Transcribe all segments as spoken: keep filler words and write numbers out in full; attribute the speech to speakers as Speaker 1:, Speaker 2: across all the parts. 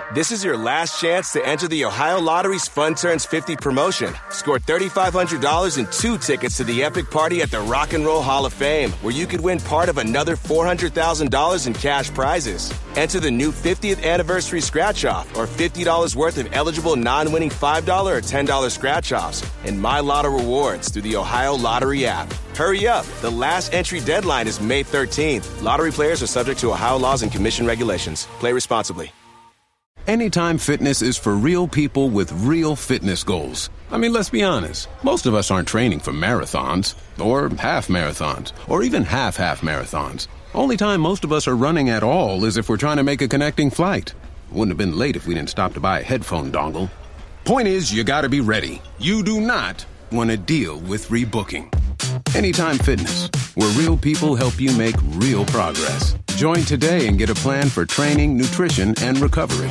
Speaker 1: This is your last chance to enter the Ohio Lottery's Fun Turns fifty promotion. Score three thousand five hundred dollars and two tickets to the epic party at the Rock and Roll Hall of Fame, where you could win part of another four hundred thousand dollars in cash prizes. Enter the new fiftieth anniversary scratch-off or fifty dollars worth of eligible non-winning five dollars or ten dollars scratch-offs and My Lotto rewards through the Ohio Lottery app. Hurry up. The last entry deadline is May thirteenth. Lottery players are subject to Ohio laws and commission regulations. Play responsibly.
Speaker 2: Anytime Fitness is for real people with real fitness goals. I mean, let's be honest. Most of us aren't training for marathons or half marathons or even half-half marathons. Only time most of us are running at all is if we're trying to make a connecting flight. Wouldn't have been late if we didn't stop to buy a headphone dongle. Point is, you gotta be ready. You do not want to deal with rebooking. Anytime Fitness, where real people help you make real progress. Join today and get a plan for training, nutrition, and recovery.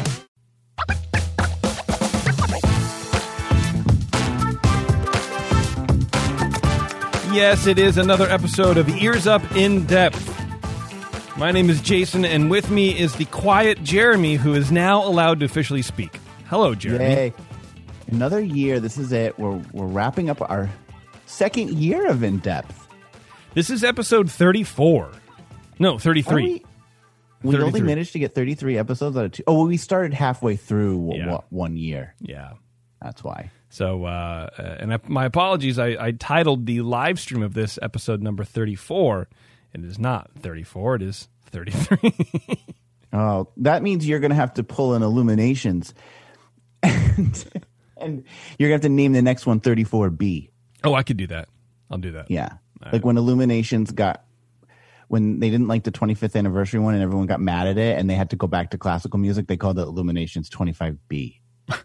Speaker 3: Yes, it is another episode of Ears Up In Depth. My name is Jason, and with me is the quiet Jeremy, who is now allowed to officially speak. Hello, Jeremy.
Speaker 4: Yay. Another year. This is it. We're, we're wrapping up our second year of In Depth.
Speaker 3: This is episode thirty-four. No, thirty-three.
Speaker 4: We, we only managed to get thirty-three episodes out of two. Oh, well, we started halfway through
Speaker 3: Yeah.
Speaker 4: w- one year.
Speaker 3: Yeah.
Speaker 4: That's why.
Speaker 3: So, uh, and I, my apologies, I, I titled the live stream of this episode number thirty-four. It is not thirty-four, it is thirty-three.
Speaker 4: Oh, that means you're going to have to pull in Illuminations. And, and you're going to have to name the next one thirty-four B.
Speaker 3: Oh, I could do that. I'll do that.
Speaker 4: Yeah.
Speaker 3: All
Speaker 4: Like
Speaker 3: right.
Speaker 4: when Illuminations got, when they didn't like the twenty-fifth anniversary one and everyone got mad at it and they had to go back to classical music, they called it Illuminations twenty-five B.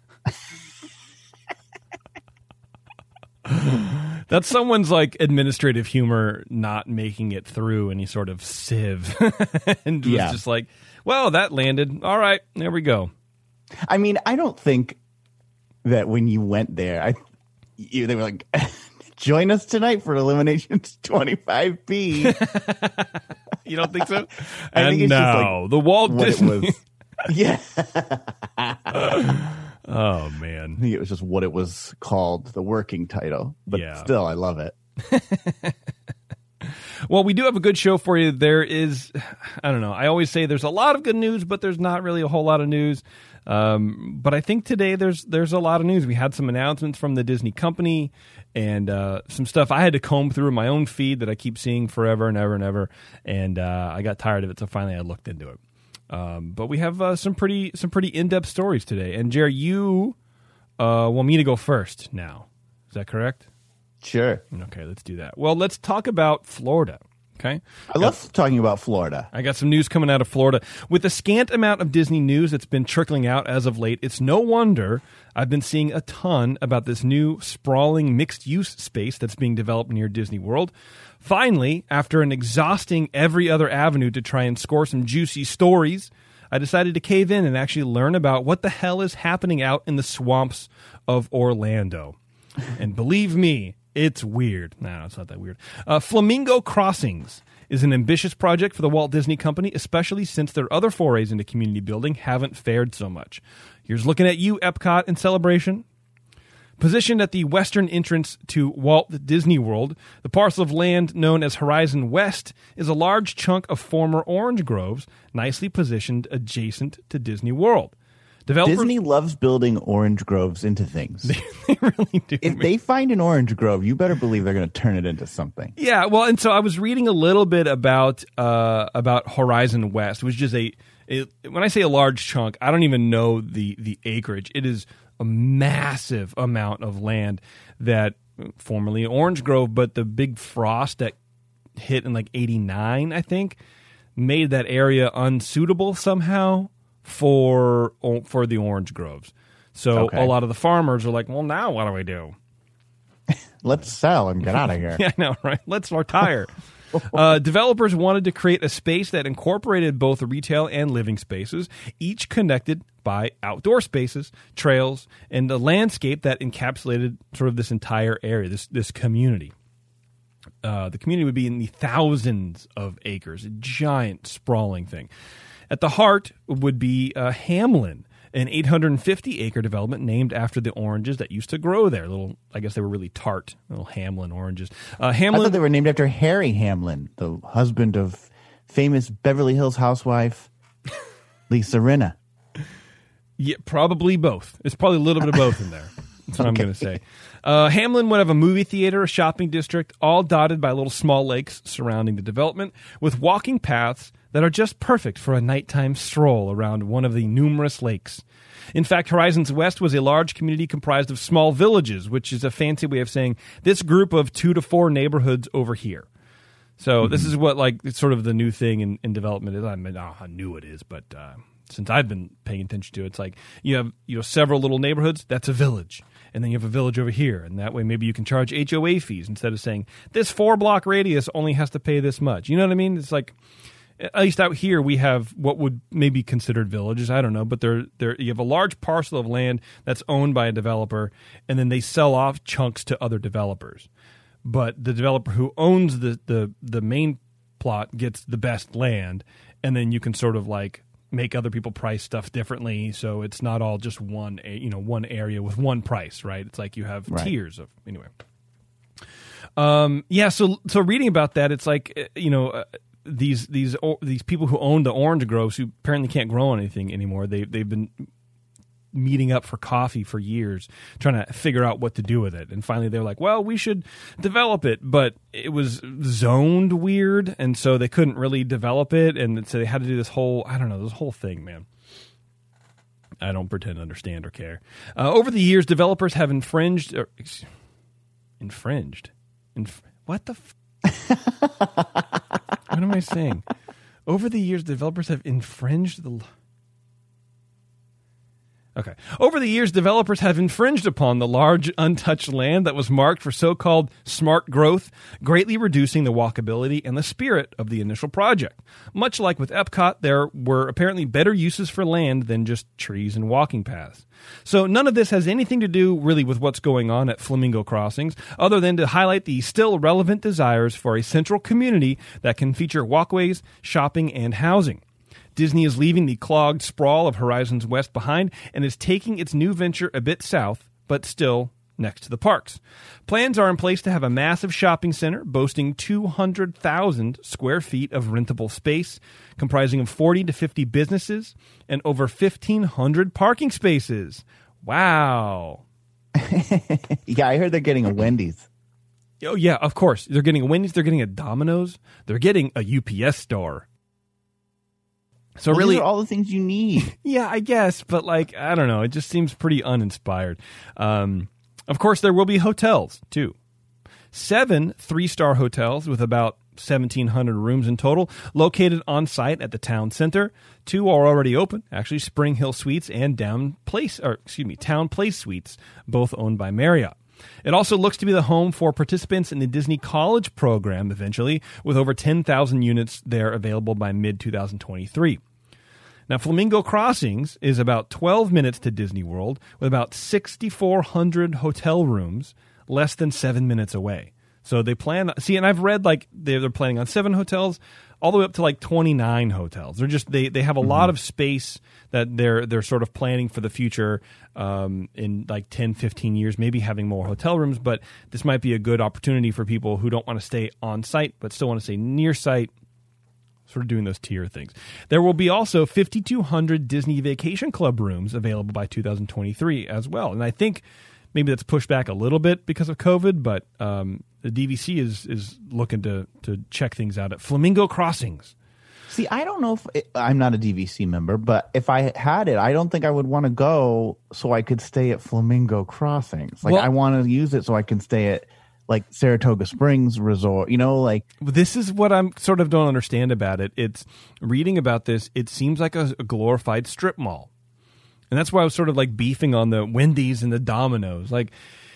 Speaker 3: That's someone's like administrative humor not making it through any sort of sieve. And was
Speaker 4: Yeah.
Speaker 3: just like, well, that landed. All right, there we go.
Speaker 4: I mean, I don't think that when you went there, I you, they were like, join us tonight for Illuminations twenty-five B.
Speaker 3: You don't think so?
Speaker 4: I
Speaker 3: And
Speaker 4: think it's just
Speaker 3: now,
Speaker 4: like
Speaker 3: the Walt
Speaker 4: what it
Speaker 3: Disney.
Speaker 4: was. Yeah.
Speaker 3: Oh,
Speaker 4: I
Speaker 3: man.
Speaker 4: think it was just what it was called, the working title. But
Speaker 3: Yeah.
Speaker 4: still, I love it.
Speaker 3: Well, we do have a good show for you. There is, I don't know, I always say there's a lot of good news, but there's not really a whole lot of news. Um, but I think today there's there's a lot of news. We had some announcements from the Disney company and uh, some stuff I had to comb through in my own feed that I keep seeing forever and ever and ever. And uh, I got tired of it, so finally I looked into it. Um, but we have uh, some pretty some pretty in-depth stories today. And Jerry, you uh, want me to go first now. Is that correct?
Speaker 4: Sure.
Speaker 3: Okay, let's do that. Well, let's talk about Florida. Okay.
Speaker 4: I love talking about Florida.
Speaker 3: I got some news coming out of Florida. With the scant amount of Disney news that's been trickling out as of late, it's no wonder I've been seeing a ton about this new sprawling mixed-use space that's being developed near Disney World. Finally, after an exhausting every other avenue to try and score some juicy stories, I decided to cave in and actually learn about what the hell is happening out in the swamps of Orlando. And believe me, it's weird. No, it's not that weird. Uh, Flamingo Crossings is an ambitious project for the Walt Disney Company, especially since their other forays into community building haven't fared so much. Here's looking at you, Epcot and Celebration. Positioned at the western entrance to Walt Disney World, the parcel of land known as Horizon West is a large chunk of former orange groves, nicely positioned adjacent to Disney World. Developers,
Speaker 4: Disney loves building orange groves into things.
Speaker 3: they really do.
Speaker 4: If they find an orange grove, you better believe they're going to turn it into something.
Speaker 3: Yeah, well, and so I was reading a little bit about uh, about Horizon West, which is a, a when I say a large chunk, I don't even know the the acreage. It is a massive amount of land that formerly Orange Grove, but the big frost that hit in like eighty-nine, I think, made that area unsuitable somehow for for the orange groves. So
Speaker 4: Okay.
Speaker 3: a lot of the farmers are like, well, now what do we do?
Speaker 4: Let's sell and get out of here.
Speaker 3: Yeah, I know, right? Let's retire. uh, developers wanted to create a space that incorporated both retail and living spaces, each connected by outdoor spaces, trails, and a landscape that encapsulated sort of this entire area, this this community. Uh, the community would be in the thousands of acres, a giant, sprawling thing. At the heart would be uh, Hamlin, an eight hundred fifty acre development named after the oranges that used to grow there. Little, I guess they were really tart, little Hamlin oranges. Uh, Hamlin,
Speaker 4: I thought they were named after Harry Hamlin, the husband of famous Beverly Hills housewife Lisa Rinna.
Speaker 3: Yeah, probably both. It's probably a little bit of both in there. That's what okay. I'm going to say. Uh, Hamlin would have a movie theater, a shopping district, all dotted by little small lakes surrounding the development, with walking paths that are just perfect for a nighttime stroll around one of the numerous lakes. In fact, Horizons West was a large community comprised of small villages, which is a fancy way of saying this group of two to four neighborhoods over here. So mm-hmm. this is what, like, it's sort of the new thing in, in development is. I mean, oh, how new it is, but uh, since I've been paying attention to it, it's like you have you know several little neighborhoods. That's a village. And then you have a village over here, and that way maybe you can charge H O A fees instead of saying this four-block radius only has to pay this much. You know what I mean? It's like, at least out here we have what would maybe considered villages. I don't know, but they're, they're, you have a large parcel of land that's owned by a developer, and then they sell off chunks to other developers. But the developer who owns the, the, the main plot gets the best land, and then you can sort of like make other people price stuff differently, so it's not all just one, you know, one area with one price, right? It's like you have right. tiers of anyway. Um, yeah, so so reading about that, it's like you know uh, these these these people who own the orange groves who apparently can't grow anything anymore. They they've been meeting up for coffee for years, trying to figure out what to do with it. And finally they're like, well, we should develop it, but it was zoned weird, and so they couldn't really develop it, and so they had to do this whole, I don't know, this whole thing, man. I don't pretend to understand or care. Uh, over the years, developers have infringed, or, infringed, Inf- what the f- what am I saying? Over the years, developers have infringed the Okay. Over the years, developers have infringed upon the large, untouched land that was marked for so-called smart growth, greatly reducing the walkability and the spirit of the initial project. Much like with Epcot, there were apparently better uses for land than just trees and walking paths. So none of this has anything to do really with what's going on at Flamingo Crossings, other than to highlight the still relevant desires for a central community that can feature walkways, shopping, and housing. Disney is leaving the clogged sprawl of Horizons West behind and is taking its new venture a bit south, but still next to the parks. Plans are in place to have a massive shopping center boasting two hundred thousand square feet of rentable space, comprising of forty to fifty businesses and over fifteen hundred parking spaces. Wow.
Speaker 4: Yeah, I heard they're getting a Wendy's.
Speaker 3: Oh, yeah, of course. They're getting a Wendy's, they're getting a Domino's, they're getting a U P S store. So
Speaker 4: well,
Speaker 3: really,
Speaker 4: these are all the things you need.
Speaker 3: Yeah, I guess, but like I don't know, it just seems pretty uninspired. Um, of course, there will be hotels too. Seven three-star hotels with about seventeen hundred rooms in total, located on site at the town center. Two are already open, actually, Spring Hill Suites and Down Place, or excuse me, Town Place Suites, both owned by Marriott. It also looks to be the home for participants in the Disney College program eventually, with over ten thousand units there available by mid twenty twenty-three. Now, Flamingo Crossings is about twelve minutes to Disney World, with about six thousand four hundred hotel rooms, less than seven minutes away. So they plan, see, and I've read like they're, they're planning on seven hotels, all the way up to like twenty-nine hotels. They're just, they, they have a mm-hmm. lot of space that they're, they're sort of planning for the future um, in like ten, fifteen years, maybe having more hotel rooms. But this might be a good opportunity for people who don't want to stay on site, but still want to stay near site. Sort of doing those tier things. There will be also five thousand two hundred Disney Vacation Club rooms available by two thousand twenty-three as well. And I think maybe that's pushed back a little bit because of COVID, but um, the D V C is is looking to to check things out at Flamingo Crossings.
Speaker 4: See, I don't know if it, I'm not a D V C member, but if I had it, I don't think I would want to go so I could stay at Flamingo Crossings. Like, well, I want to use it so I can stay at like Saratoga Springs Resort, you know, like
Speaker 3: this is what I'm sort of don't understand about it. It's reading about this. It seems like a, a glorified strip mall. And that's why I was sort of like beefing on the Wendy's and the Domino's. Like,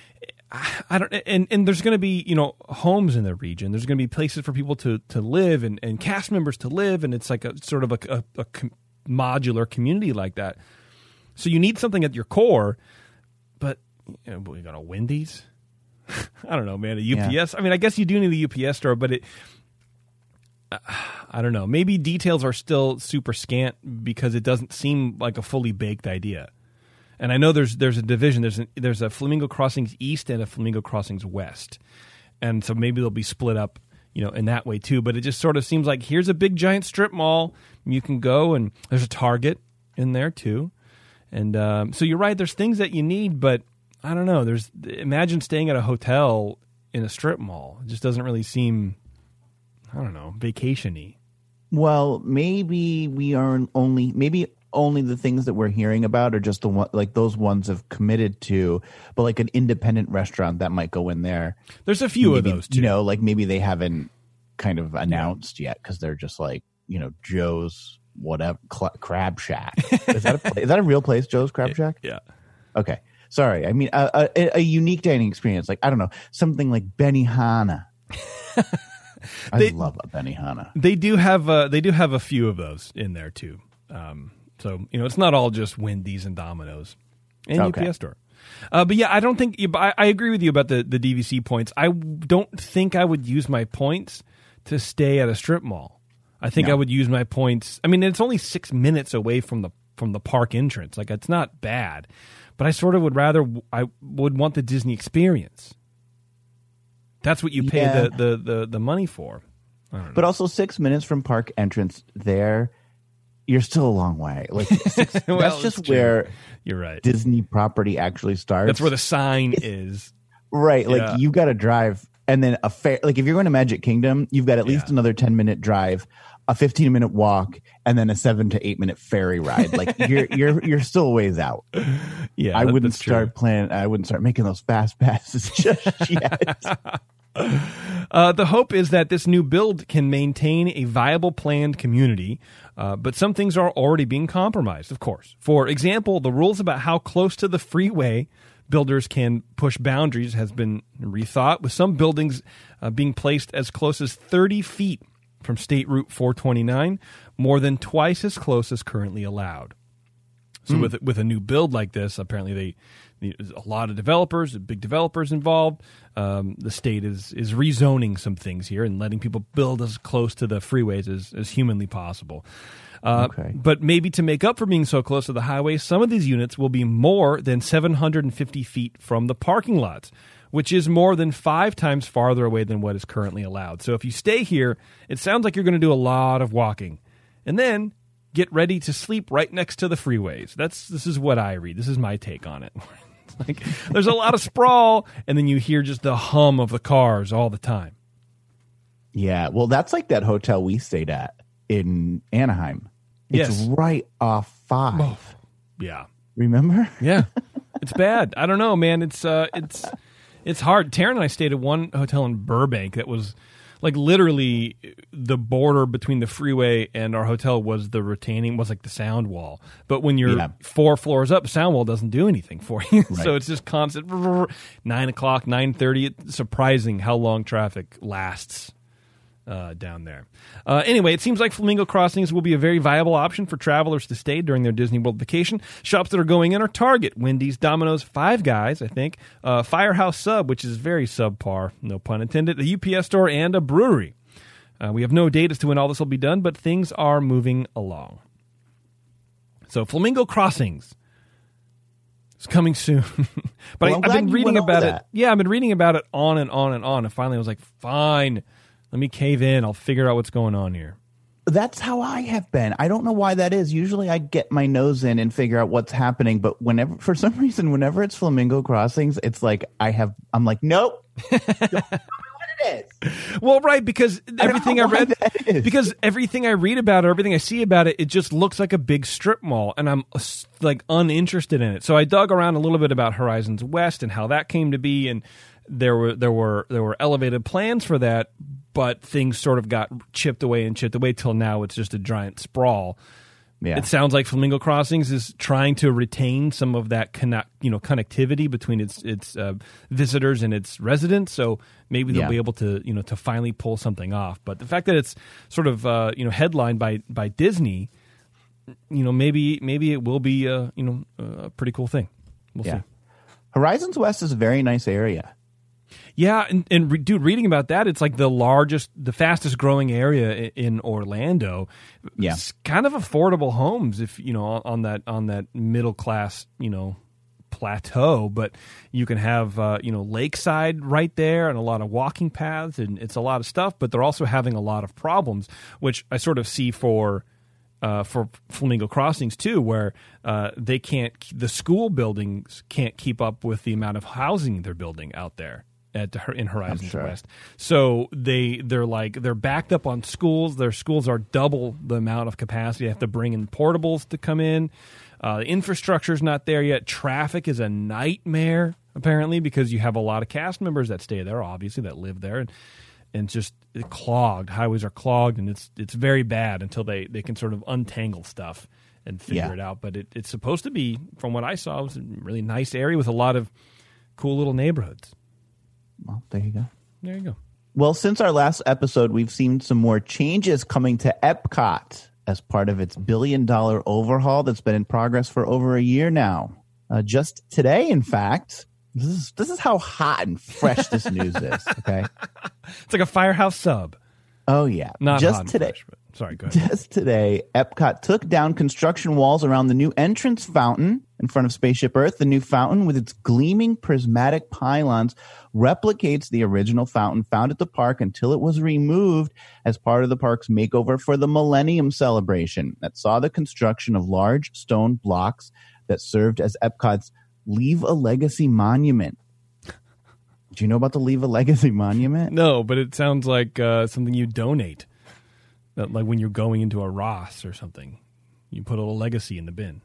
Speaker 3: I don't, and, and there's going to be, you know, homes in the region. There's going to be places for people to, to live and, and cast members to live. And it's like a sort of a, a, a com- modular community like that. So you need something at your core, but you know, we got a Wendy's. I don't know, man. A U P S. Yeah. I mean, I guess you do need a U P S store, but it. I don't know. Maybe details are still super scant because it doesn't seem like a fully baked idea. And I know there's there's a division. There's a, there's a Flamingo Crossings East and a Flamingo Crossings West, and so maybe they'll be split up, you know, in that way too. But it just sort of seems like here's a big giant strip mall. You can go, and there's a Target in there too. And um, so you're right. There's things that you need, but I don't know. There's imagine staying at a hotel in a strip mall. It just doesn't really seem, I don't know, vacation-y.
Speaker 4: Well, maybe we are only maybe. only the things that we're hearing about are just the one, like those ones have committed to, but like an independent restaurant that might go in there.
Speaker 3: There's a few
Speaker 4: maybe,
Speaker 3: of those too.
Speaker 4: You know, like maybe they haven't kind of announced yeah. yet because they're just like, you know, Joe's whatever cl- Crab Shack. Is that a place? Is that a real place? Joe's Crab Shack?
Speaker 3: Yeah.
Speaker 4: Okay. Sorry. I mean, a, a, a unique dining experience. Like, I don't know, something like Benihana. I
Speaker 3: they,
Speaker 4: love a Benihana.
Speaker 3: They do have uh, they do have a few of those in there too. Um, So, you know, it's not all just Wendy's and Domino's and okay. U P S Store. Uh, but yeah, I don't think – I, I agree with you about the, the D V C points. I don't think I would use my points to stay at a strip mall. I think no. I would use my points – I mean, it's only six minutes away from the from the park entrance. Like, it's not bad. But I sort of would rather – I would want the Disney experience. That's what you pay yeah. the, the, the, the money for. I don't know.
Speaker 4: But also six minutes from park entrance there – you're still a long way. Like six, well, that's just where
Speaker 3: you're right.
Speaker 4: Disney property actually starts.
Speaker 3: That's where the sign it's, is.
Speaker 4: Right. Like
Speaker 3: yeah.
Speaker 4: you got to drive, and then a fair. Like if you're going to Magic Kingdom, you've got at least
Speaker 3: yeah.
Speaker 4: another ten minute drive, a fifteen minute walk, and then a seven to eight minute ferry ride. Like you're you're you're still a ways out.
Speaker 3: Yeah,
Speaker 4: I
Speaker 3: that,
Speaker 4: wouldn't start planning. I wouldn't start making those fast passes just yet.
Speaker 3: Uh, the hope is that this new build can maintain a viable planned community, uh, but some things are already being compromised, of course. For example, the rules about how close to the freeway builders can push boundaries has been rethought, with some buildings uh, being placed as close as thirty feet from State Route four twenty-nine, more than twice as close as currently allowed. So mm. with with a new build like this, apparently they there's a lot of developers, big developers involved. Um, the state is is rezoning some things here and letting people build as close to the freeways as, as humanly possible. Uh,
Speaker 4: okay.
Speaker 3: But maybe to make up for being so close to the highway, some of these units will be more than seven hundred fifty feet from the parking lots, which is more than five times farther away than what is currently allowed. So if you stay here, it sounds like you're going to do a lot of walking. And then get ready to sleep right next to the freeways. That's This is what I read. This is my take on it. Like, there's a lot of sprawl, and then you hear just the hum of the cars all the time.
Speaker 4: Yeah, well, that's like that hotel we stayed at in Anaheim. It's
Speaker 3: yes.
Speaker 4: right off five.
Speaker 3: Oh, yeah.
Speaker 4: Remember?
Speaker 3: Yeah. It's bad. I don't know, man. It's uh, it's it's hard. Taryn and I stayed at one hotel in Burbank that was like literally the border between the freeway and our hotel was the retaining, was like the sound wall. But when you're yeah. four floors up, the sound wall doesn't do anything for you. Right. So it's just constant nine o'clock, nine thirty. It's surprising how long traffic lasts uh, down there. Uh, anyway, it seems like Flamingo Crossings will be a very viable option for travelers to stay during their Disney World vacation. Shops that are going in are Target, Wendy's, Domino's, Five Guys, I think, uh, Firehouse Sub, which is very subpar, no pun intended, a U P S store, and a brewery. Uh, we have no date as to when all this will be done, but things are moving along. So Flamingo Crossings is coming soon. but
Speaker 4: well,
Speaker 3: I, I've been reading about
Speaker 4: that.
Speaker 3: it. Yeah, I've been reading about it on and on and on, and finally I was like, fine. Let me cave in. I'll figure out what's going on here.
Speaker 4: That's how I have been. I don't know why that is. Usually I get my nose in and figure out what's happening. But whenever, for some reason, whenever it's Flamingo Crossings, it's like I have, I'm like, nope. Don't know what it is.
Speaker 3: Well, right. Because everything I,
Speaker 4: I
Speaker 3: read, because everything I read about it, everything I see about it, it just looks like a big strip mall. And I'm like uninterested in it. So I dug around a little bit about Horizons West and how that came to be. And there were, there were, there were elevated plans for that. But things sort of got chipped away and chipped away till now it's just a giant sprawl. Yeah. It sounds like Flamingo Crossings is trying to retain some of that connect, you know, connectivity between its its uh, visitors and its residents. So maybe they'll yeah. be able to, you know, to finally pull something off. But the fact that it's sort of uh, you know headlined by by Disney, you know, maybe maybe it will be a you know a pretty cool thing. We'll
Speaker 4: yeah.
Speaker 3: see.
Speaker 4: Horizons West is a very nice area.
Speaker 3: Yeah, and, and re- dude, reading about that, it's like the largest, the fastest growing area in, in Orlando.
Speaker 4: Yeah,
Speaker 3: it's kind of affordable homes if you know on that on that middle class you know plateau. But you can have uh, you know lakeside right there and a lot of walking paths, and it's a lot of stuff. But they're also having a lot of problems, which I sort of see for. Uh, for Flamingo Crossings too, where uh, they can't, the school buildings can't keep up with the amount of housing they're building out there at in Horizons
Speaker 4: sure.
Speaker 3: West. So they they're like they're backed up on schools. Their schools are double the amount of capacity. They have to bring in portables to come in. Uh, the infrastructure's not there yet. Traffic is a nightmare apparently because you have a lot of cast members that stay there, obviously that live there, and and just clogged. Highways are clogged, and it's it's very bad until they, they can sort of untangle stuff and figure
Speaker 4: yeah.
Speaker 3: it out. But it, it's supposed to be, from what I saw, it was a really nice area with a lot of cool little neighborhoods.
Speaker 4: Well, there you go.
Speaker 3: There you go.
Speaker 4: Well, since our last episode, we've seen some more changes coming to Epcot as part of its billion-dollar overhaul that's been in progress for over a year now. Uh, just today, in fact... This is this is how hot and fresh this news is, okay?
Speaker 3: It's like a Firehouse sub.
Speaker 4: Oh, yeah.
Speaker 3: Not
Speaker 4: just
Speaker 3: hot and
Speaker 4: today.
Speaker 3: fresh, but sorry, go ahead.
Speaker 4: Just today, Epcot took down construction walls around the new entrance fountain in front of Spaceship Earth. The new fountain, with its gleaming prismatic pylons, replicates the original fountain found at the park until it was removed as part of the park's makeover for the Millennium Celebration that saw the construction of large stone blocks that served as Epcot's Leave a Legacy Monument. Do you know about the Leave a Legacy Monument?
Speaker 3: No, but it sounds like uh, something you donate. That, like when you're going into a Ross or something. You put a little legacy in the bin.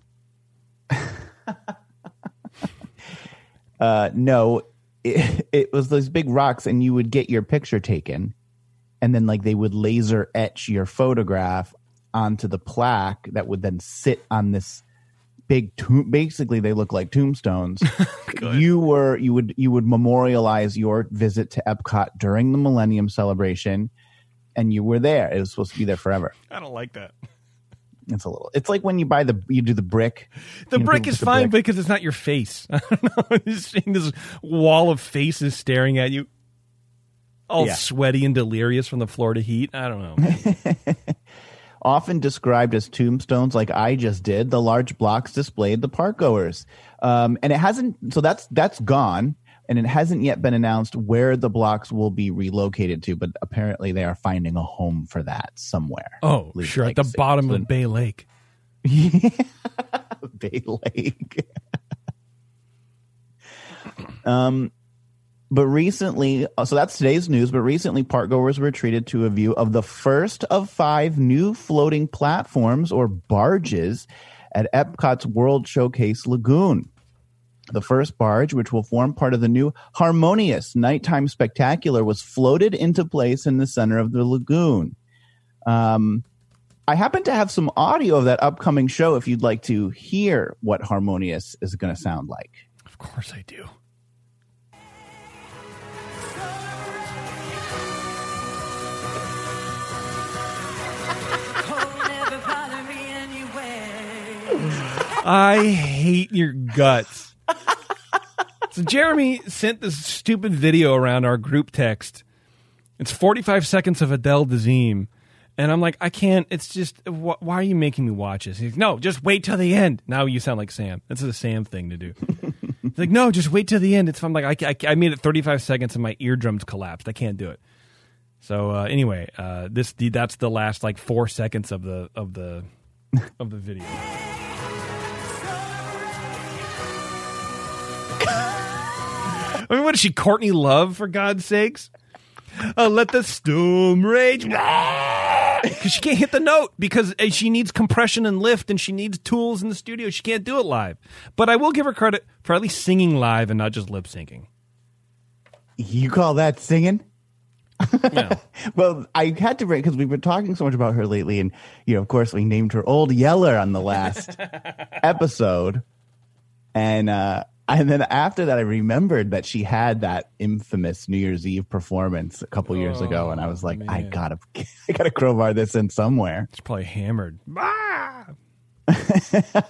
Speaker 4: uh, no, it, it was those big rocks, and you would get your picture taken, and then like they would laser etch your photograph onto the plaque that would then sit on this big tomb. Basically, they look like tombstones. you were you would you would memorialize your visit to Epcot during the Millennium Celebration, and you were there. It was supposed to be there forever.
Speaker 3: I don't like that.
Speaker 4: It's a little. It's like when you buy the you do the brick.
Speaker 3: The
Speaker 4: you know,
Speaker 3: brick is fine brick. because it's not your face. I don't know. Just seeing this wall of faces staring at you, all
Speaker 4: yeah.
Speaker 3: sweaty and delirious from the Florida heat. I don't know.
Speaker 4: Often described as tombstones, like I just did, the large blocks displayed the park goers. Um, and it hasn't, so that's that's gone, and it hasn't yet been announced where the blocks will be relocated to, but apparently they are finding a home for that somewhere.
Speaker 3: Oh, sure, at the bottom
Speaker 4: so,
Speaker 3: of Bay Lake.
Speaker 4: Yeah, Bay Lake. um, But recently, so that's today's news, but recently parkgoers were treated to a view of the first of five new floating platforms or barges at Epcot's World Showcase Lagoon. The first barge, which will form part of the new Harmonious Nighttime Spectacular, was floated into place in the center of the lagoon. Um, I happen to have some audio of that upcoming show if you'd like to hear what Harmonious is going to sound like.
Speaker 3: Of course I do. I hate your guts. So Jeremy sent this stupid video around our group text. It's forty-five seconds of Adele Dazeem. And I'm like, I can't. It's just, wh- why are you making me watch this? He's like, no, just wait till the end. Now you sound like Sam. That's a Sam thing to do. He's like, no, just wait till the end. It's I'm like, I, I, I made it thirty-five seconds and my eardrums collapsed. I can't do it. So uh, anyway, uh, this the, that's the last like four seconds of the of the of the video. I mean, what is she, Courtney Love, for God's sakes? Uh, let the storm rage. Because she can't hit the note because she needs compression and lift, and she needs tools in the studio. She can't do it live. But I will give her credit for at least singing live and not just lip syncing.
Speaker 4: You call that singing?
Speaker 3: Yeah.
Speaker 4: Well, I had to bring, because we've been talking so much about her lately, and you know, of course, we named her Old Yeller on the last episode, and uh, and then after that, I remembered that she had that infamous New Year's Eve performance a couple oh, years ago, and I was like, man. I gotta, I gotta crowbar this in somewhere.
Speaker 3: It's probably hammered. Ah!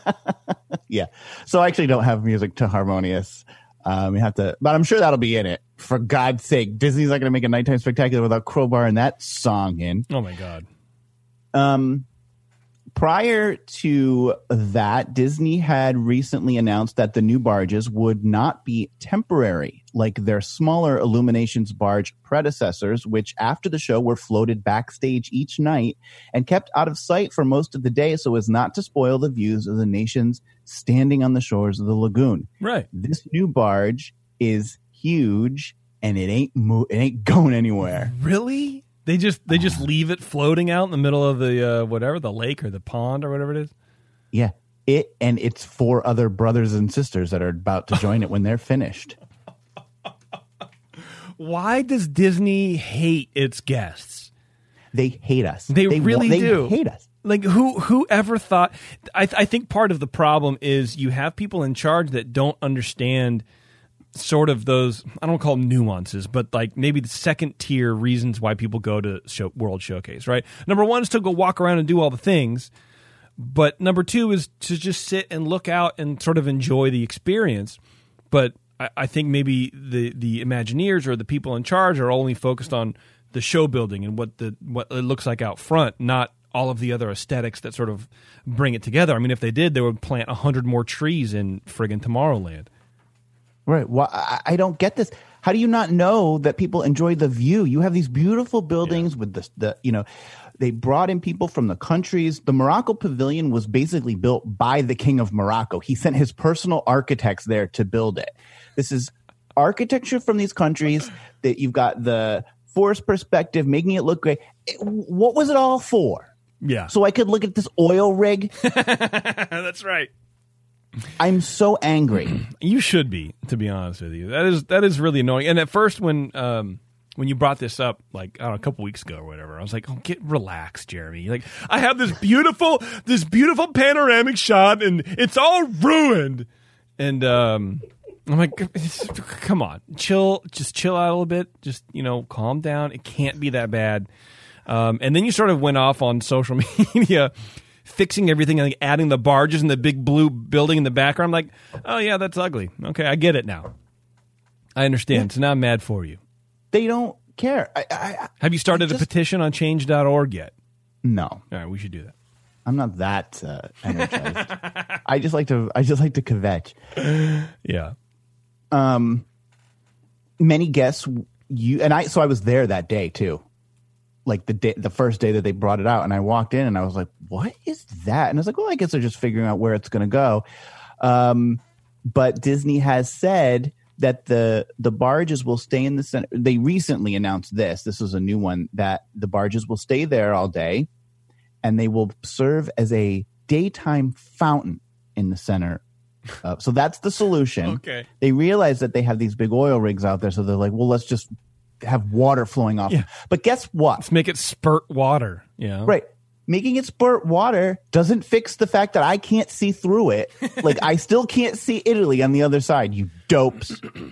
Speaker 4: Yeah, so I actually don't have music to Harmonious. Um, you have to, but I'm sure that'll be in it. for God's sake, Disney's not going to make a nighttime spectacular without Crowbar and that song in.
Speaker 3: Oh my God.
Speaker 4: Um, prior to that, Disney had recently announced that the new barges would not be temporary like their smaller Illuminations barge predecessors, which after the show were floated backstage each night and kept out of sight for most of the day so as not to spoil the views of the nations standing on the shores of the lagoon.
Speaker 3: Right.
Speaker 4: This new barge is huge and it ain't mo- it ain't going anywhere.
Speaker 3: Really? They just they just leave it floating out in the middle of the uh, whatever, the lake or the pond or whatever it is?
Speaker 4: Yeah. It and its four other brothers and sisters that are about to join it when they're finished.
Speaker 3: Why does Disney hate its guests?
Speaker 4: They hate us.
Speaker 3: They,
Speaker 4: they
Speaker 3: really
Speaker 4: they
Speaker 3: do.
Speaker 4: hate us.
Speaker 3: Like who who ever thought I, th- I think part of the problem is you have people in charge that don't understand sort of those, I don't call them nuances, but like maybe the second tier reasons why people go to show, World Showcase, right? Number one is to go walk around and do all the things. But number two is to just sit and look out and sort of enjoy the experience. But I, I think maybe the, the Imagineers or the people in charge are only focused on the show building and what the what it looks like out front, not all of the other aesthetics that sort of bring it together. I mean, if they did, they would plant a hundred more trees in friggin' Tomorrowland.
Speaker 4: Right. Well, I, I don't get this. How do you not know that people enjoy the view? You have these beautiful buildings yeah. with the, the, you know, they brought in people from the countries. The Morocco Pavilion was basically built by the King of Morocco. He sent his personal architects there to build it. This is architecture from these countries that you've got the forest perspective, making it look great. It, what was it all for?
Speaker 3: Yeah.
Speaker 4: So I could look at this oil rig.
Speaker 3: That's right.
Speaker 4: I'm so angry.
Speaker 3: You should be, to be honest with you. That is that is really annoying. And at first, when um, when you brought this up, like I don't know, a couple weeks ago or whatever, I was like, "Oh, get relaxed, Jeremy. Like I have this beautiful, this beautiful panoramic shot, and it's all ruined." And um, I'm like, "Come on, chill, just chill out a little bit. Just you know, calm down. It can't be that bad." Um, and then you sort of went off on social media. Fixing everything, like adding the barges and the big blue building in the background. I'm like, oh, yeah, that's ugly. Okay, I get it now. I understand. Yeah. So now I'm mad for you.
Speaker 4: They don't care. I, I,
Speaker 3: Have you started
Speaker 4: just,
Speaker 3: a petition on change dot org yet?
Speaker 4: No.
Speaker 3: All right, we should do that.
Speaker 4: I'm not that uh, energized. I just like to. I just like to kvetch.
Speaker 3: Yeah.
Speaker 4: Um. Many guests you and I. So I was there that day too. Like the day, the first day that they brought it out, and I walked in and I was like, "What is that?" And I was like, "Well, I guess they're just figuring out where it's going to go." Um, but Disney has said that the the barges will stay in the center. They recently announced this. This is a new one that the barges will stay there all day, and they will serve as a daytime fountain in the center. Uh, so that's the solution.
Speaker 3: Okay.
Speaker 4: They realize that they have these big oil rigs out there, so they're like, "Well, let's just have water flowing off."
Speaker 3: Yeah.
Speaker 4: But guess what?
Speaker 3: Let's make it spurt water. Yeah.
Speaker 4: Right. Making it spurt water doesn't fix the fact that I can't see through it. Like I still can't see Italy on the other side, you dopes.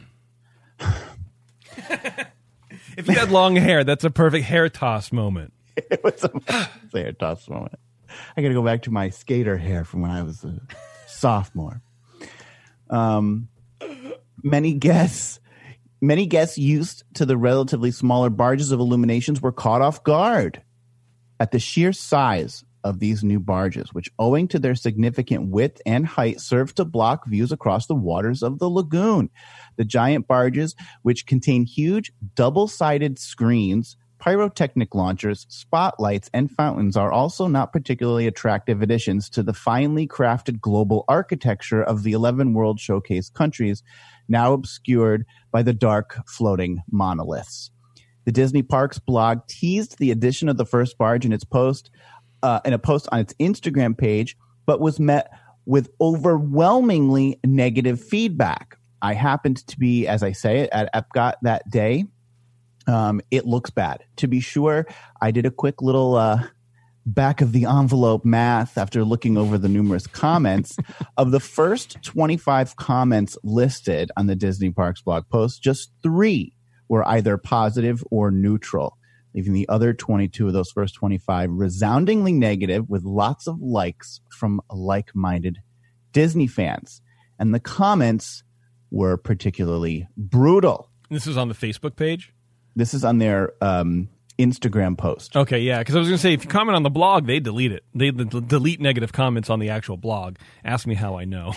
Speaker 3: If you had long hair, that's a perfect hair toss moment.
Speaker 4: It was a, it's a hair toss moment. I got to go back to my skater hair from when I was a sophomore. Um, many guests Many guests used to the relatively smaller barges of Illuminations were caught off guard at the sheer size of these new barges, which, owing to their significant width and height, serve to block views across the waters of the lagoon. The giant barges, which contain huge double-sided screens, pyrotechnic launchers, spotlights, and fountains, are also not particularly attractive additions to the finely crafted global architecture of the eleven World Showcase countries, now obscured by the dark floating monoliths. The Disney Parks blog teased the addition of the first barge in its post, uh, in a post on its Instagram page, but was met with overwhelmingly negative feedback. I happened to be, as I say, at Epcot that day. Um, it looks bad. To be sure, I did a quick little uh, back of the envelope math after looking over the numerous comments. Of the first twenty-five comments listed on the Disney Parks blog post, just three were either positive or neutral, leaving the other twenty-two of those first twenty-five resoundingly negative, with lots of likes from like-minded Disney fans. And the comments were particularly brutal.
Speaker 3: This is on the Facebook page?
Speaker 4: This is on their um, Instagram post.
Speaker 3: Okay, yeah, because I was going to say, if you comment on the blog, they delete it. They d- delete negative comments on the actual blog. Ask me how I know.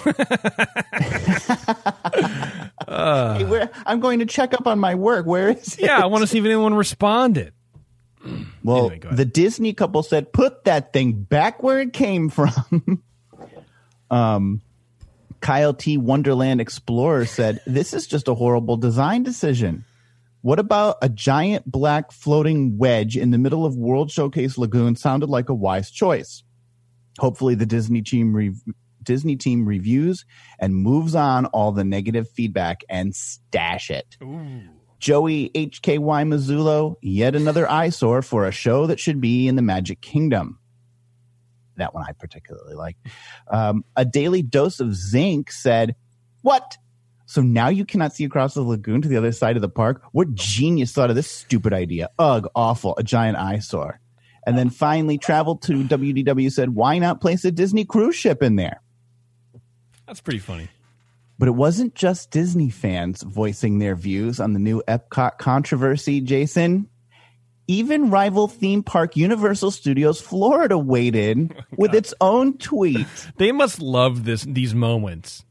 Speaker 3: uh,
Speaker 4: hey, where, I'm going to check up on my work. Where is it?
Speaker 3: Yeah, I want to see if anyone responded.
Speaker 4: Well,
Speaker 3: anyway,
Speaker 4: the Disney couple said, put that thing back where it came from. um, Kyle T. Wonderland Explorer said, this is just a horrible design decision. What about a giant black floating wedge in the middle of World Showcase Lagoon? Sounded like a wise choice. Hopefully the Disney team re- Disney team reviews and moves on all the negative feedback and stash it.
Speaker 3: Ooh.
Speaker 4: Joey H K Y Mazzulo, yet another eyesore for a show that should be in the Magic Kingdom. That one I particularly like. Um, a Daily Dose of Zinc said, what? So now you cannot see across the lagoon to the other side of the park? What genius thought of this stupid idea? Ugh, awful, a giant eyesore. And then finally, Travel to W D W said, why not place a Disney cruise ship in there?
Speaker 3: That's pretty funny.
Speaker 4: But it wasn't just Disney fans voicing their views on the new Epcot controversy, Jason. Even rival theme park Universal Studios Florida weighed in oh, with its own tweet.
Speaker 3: They must love this these moments.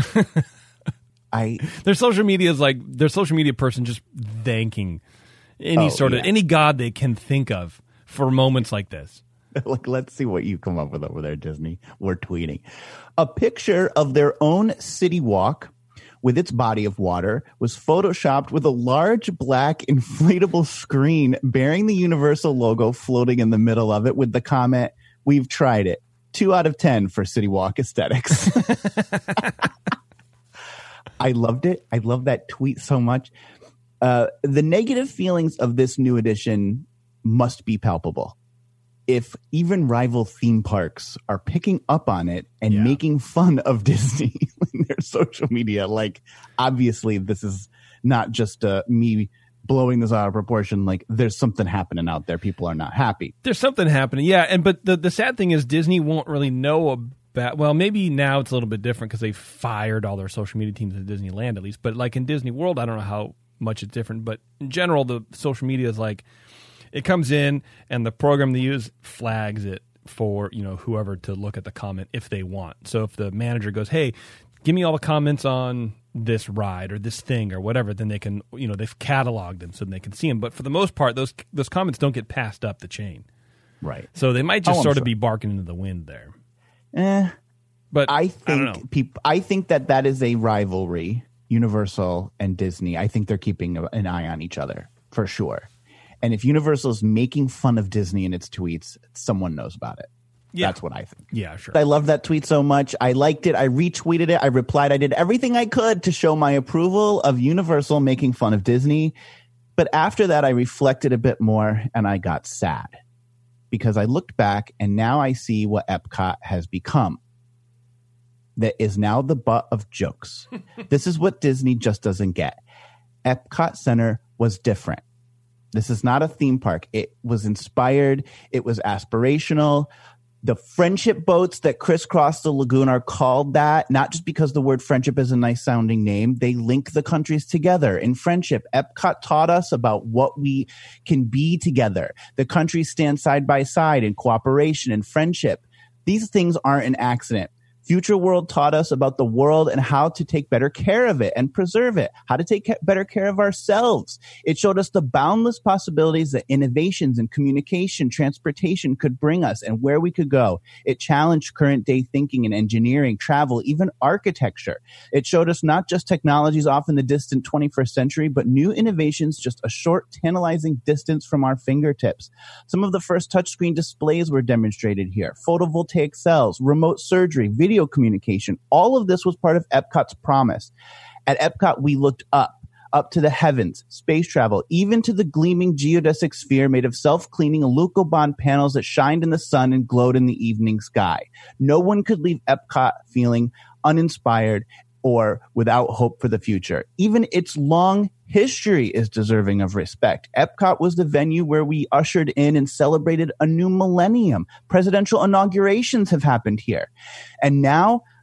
Speaker 4: I
Speaker 3: their social media is like their social media person just thanking any oh, sort of yeah. any god they can think of for moments like this.
Speaker 4: Like, let's see what you come up with over there, Disney. We're tweeting a picture of their own city walk with its body of water was photoshopped with a large black inflatable screen bearing the Universal logo floating in the middle of it with the comment, "We've tried it. Two out of ten for City Walk aesthetics." I loved it. I love that tweet so much. Uh, the negative feelings of this new edition must be palpable. If even rival theme parks are picking up on it and yeah. making fun of Disney in their social media, like, obviously this is not just uh, me blowing this out of proportion. Like, there's something happening out there. People are not happy.
Speaker 3: There's something happening. Yeah. And, but the, the sad thing is Disney won't really know about, well, maybe now it's a little bit different because they fired all their social media teams at Disneyland at least. But like in Disney World, I don't know how much it's different, but in general, the social media is like, it comes in and the program they use flags it for, you know, whoever to look at the comment if they want. So if the manager goes, hey, give me all the comments on this ride or this thing or whatever, then they can, you know, they've cataloged them so they can see them. But for the most part, those those comments don't get passed up the chain.
Speaker 4: Right.
Speaker 3: So they might just
Speaker 4: oh,
Speaker 3: sort
Speaker 4: sure.
Speaker 3: of be barking into the wind there.
Speaker 4: Eh.
Speaker 3: But
Speaker 4: I think
Speaker 3: I don't know.
Speaker 4: Peop- I think that that is a rivalry, Universal and Disney. I think they're keeping an eye on each other for sure. And if Universal is making fun of Disney in its tweets, someone knows about it. Yeah. That's what I think.
Speaker 3: Yeah, sure.
Speaker 4: I love that tweet so much. I liked it. I retweeted it. I replied. I did everything I could to show my approval of Universal making fun of Disney. But after that, I reflected a bit more and I got sad because I looked back and now I see what Epcot has become. That is now the butt of jokes. This is what Disney just doesn't get. Epcot Center was different. This is not a theme park. It was inspired. It was aspirational. The friendship boats that crisscross the lagoon are called that, not just because the word friendship is a nice sounding name. They link the countries together in friendship. Epcot taught us about what we can be together. The countries stand side by side in cooperation and friendship. These things aren't an accident. Future World taught us about the world and how to take better care of it and preserve it, how to take better care of ourselves. It showed us the boundless possibilities that innovations in communication, transportation could bring us and where we could go. It challenged current day thinking in engineering, travel, even architecture. It showed us not just technologies off in the distant twenty-first century, but new innovations just a short, tantalizing distance from our fingertips. Some of the first touchscreen displays were demonstrated here. Photovoltaic cells, remote surgery, video Video communication. All of this was part of Epcot's promise. At Epcot, we looked up, up to the heavens, space travel, even to the gleaming geodesic sphere made of self-cleaning Alucobond panels that shined in the sun and glowed in the evening sky. No one could leave Epcot feeling uninspired or without hope for the future. Even its long history is deserving of respect. Epcot was the venue where we ushered in and celebrated a new millennium. Presidential inaugurations have happened here. And now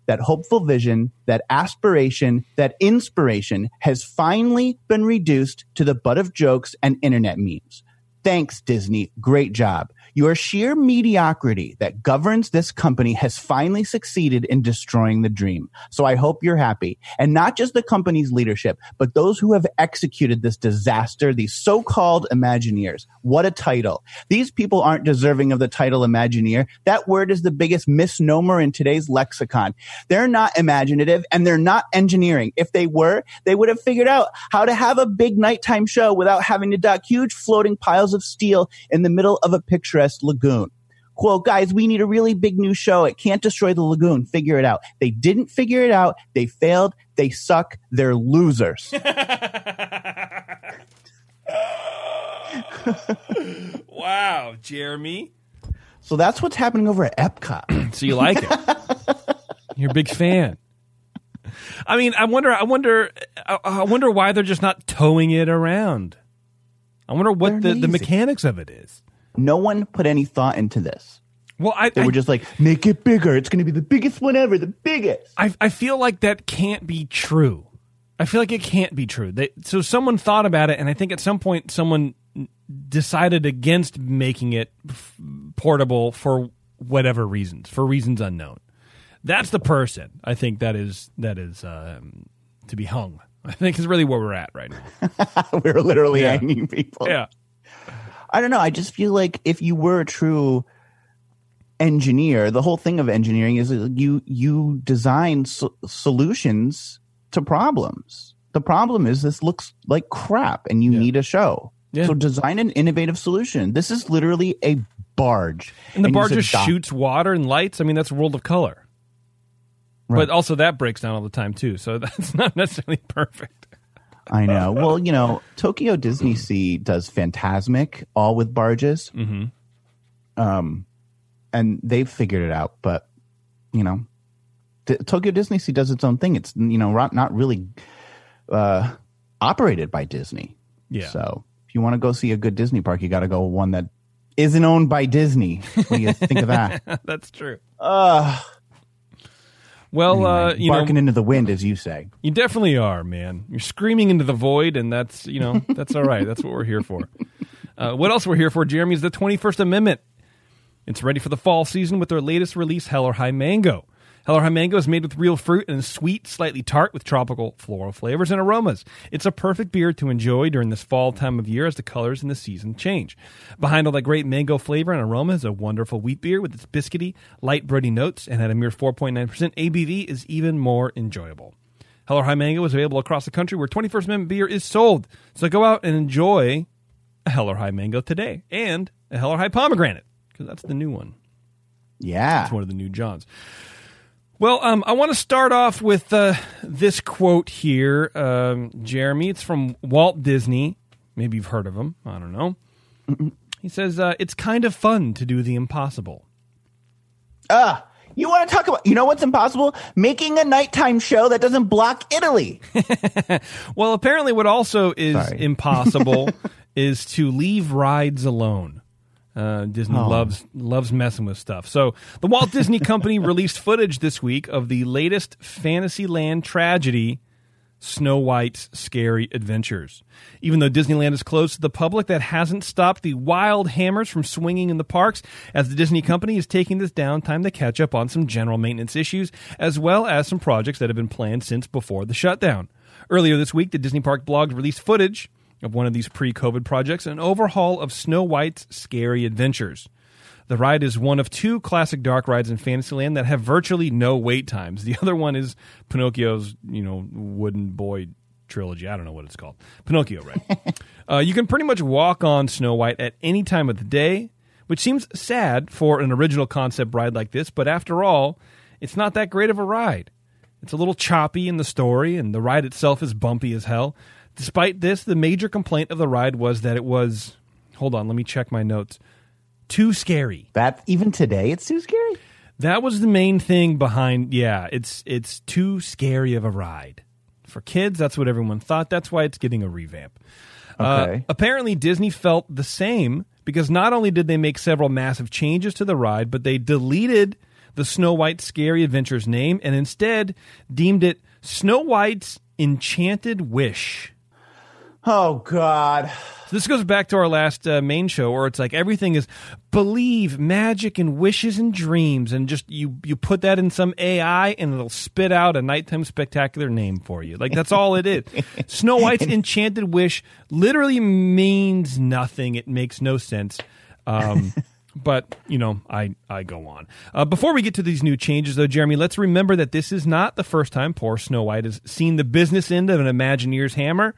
Speaker 4: that hopeful vision, that aspiration, that inspiration has finally been reduced to the butt of jokes and internet memes. Thanks, Disney. Great job. Your sheer mediocrity that governs this company has finally succeeded in destroying the dream. So I hope you're happy. And not just the company's leadership, but those who have executed this disaster, these so-called Imagineers. What a title. These people aren't deserving of the title Imagineer. That word is the biggest misnomer in today's lexicon. They're not imaginative and they're not engineering. If they were, they would have figured out how to have a big nighttime show without having to dock huge floating piles of steel in the middle of a picturesque lagoon. Quote, guys, we need a really big new show. It can't destroy the lagoon. Figure it out. They didn't figure it out. They failed. They suck. They're losers.
Speaker 3: Wow, Jeremy.
Speaker 4: So that's what's happening over at Epcot.
Speaker 3: So you like it. You're a big fan. I mean, I wonder, I wonder, I wonder why they're just not towing it around. I wonder what the, the mechanics of it is.
Speaker 4: No one put any thought into this.
Speaker 3: Well, I,
Speaker 4: they
Speaker 3: I,
Speaker 4: were just like, make it bigger. It's going to be the biggest one ever, the biggest.
Speaker 3: I, I feel like that can't be true. I feel like it can't be true. They, so someone thought about it, and I think at some point someone decided against making it f- portable for whatever reasons, for reasons unknown. That's the person I think that is that is um, to be hung. I think is really where we're at right now.
Speaker 4: We're literally
Speaker 3: yeah.
Speaker 4: hanging people.
Speaker 3: Yeah.
Speaker 4: I don't know. I just feel like if you were a true engineer, the whole thing of engineering is you you design so- solutions to problems. The problem is this looks like crap and you yeah. need a show. Yeah. So design an innovative solution. This is literally a barge.
Speaker 3: And the
Speaker 4: and
Speaker 3: barge just shoots water and lights. I mean, that's World of Color. Right. But also that breaks down all the time too. So that's not necessarily perfect.
Speaker 4: I know. Well, you know, Tokyo Disney Sea does Fantasmic, all with barges.
Speaker 3: Mm-hmm.
Speaker 4: Um, and they've figured it out. But, you know, T- Tokyo Disney Sea does its own thing. It's, you know, not really uh, operated by Disney.
Speaker 3: Yeah.
Speaker 4: So if you want to go see a good Disney park, you got to go one that isn't owned by Disney. What do you think of that?
Speaker 3: That's true.
Speaker 4: Uh
Speaker 3: Well,
Speaker 4: anyway,
Speaker 3: uh, you
Speaker 4: barking
Speaker 3: know,
Speaker 4: into the wind, as you say.
Speaker 3: You definitely are, man. You're screaming into the void, and that's, you know, that's all right. That's what we're here for. Uh, what else we're here for, Jeremy, is the twenty-first Amendment. It's ready for the fall season with their latest release, Hell or High Mango. Hell or High Mango is made with real fruit and is sweet, slightly tart with tropical floral flavors and aromas. It's a perfect beer to enjoy during this fall time of year as the colors in the season change. Behind all that great mango flavor and aroma is a wonderful wheat beer with its biscuity, light bready notes, and at a mere four point nine percent A B V is even more enjoyable. Hell or High Mango is available across the country where twenty-first Amendment beer is sold. So go out and enjoy a Hell or High Mango today and a Hell or High Pomegranate, because that's the new one.
Speaker 4: Yeah.
Speaker 3: It's one of the new Johns. Well, um, I want to start off with uh, this quote here, um, Jeremy. It's from Walt Disney. Maybe you've heard of him. I don't know. Mm-mm. He says, uh, it's kind of fun to do the impossible.
Speaker 4: Ah, uh, you want to talk about, you know what's impossible? Making a nighttime show that doesn't block Italy.
Speaker 3: Well, apparently what also is
Speaker 4: Sorry.
Speaker 3: impossible is to leave rides alone. Uh, Disney
Speaker 4: oh.
Speaker 3: loves loves messing with stuff. So the Walt Disney Company released footage this week of the latest Fantasyland tragedy, Snow White's Scary Adventures. Even though Disneyland is closed to the public, that hasn't stopped the wild hammers from swinging in the parks, as the Disney Company is taking this downtime to catch up on some general maintenance issues, as well as some projects that have been planned since before the shutdown. Earlier this week, the Disney Park blog released footage of one of these pre-COVID projects, an overhaul of Snow White's Scary Adventures. The ride is one of two classic dark rides in Fantasyland that have virtually no wait times. The other one is Pinocchio's, you know, Wooden Boy trilogy. I don't know what it's called. Pinocchio, right? uh, you can pretty much walk on Snow White at any time of the day, which seems sad for an original concept ride like this, but after all, it's not that great of a ride. It's a little choppy in the story, and the ride itself is bumpy as hell. Despite this, the major complaint of the ride was that it was, hold on, let me check my notes, too scary.
Speaker 4: That even today, it's too scary?
Speaker 3: That was the main thing behind, yeah, it's it's too scary of a ride. For kids, that's what everyone thought. That's why it's getting a revamp.
Speaker 4: Okay.
Speaker 3: Uh, apparently, Disney felt the same, because not only did they make several massive changes to the ride, but they deleted the Snow White Scary Adventures name and instead deemed it Snow White's Enchanted Wish.
Speaker 4: Oh, God.
Speaker 3: So this goes back to our last uh, main show where it's like everything is believe, magic, and wishes and dreams. And just you, you put that in some A I and it'll spit out a Nighttime Spectacular name for you. Like, that's all it is. Snow White's Enchanted Wish literally means nothing. It makes no sense. Um, but, you know, I, I go on. Uh, before we get to these new changes, though, Jeremy, let's remember that this is not the first time poor Snow White has seen the business end of an Imagineer's hammer.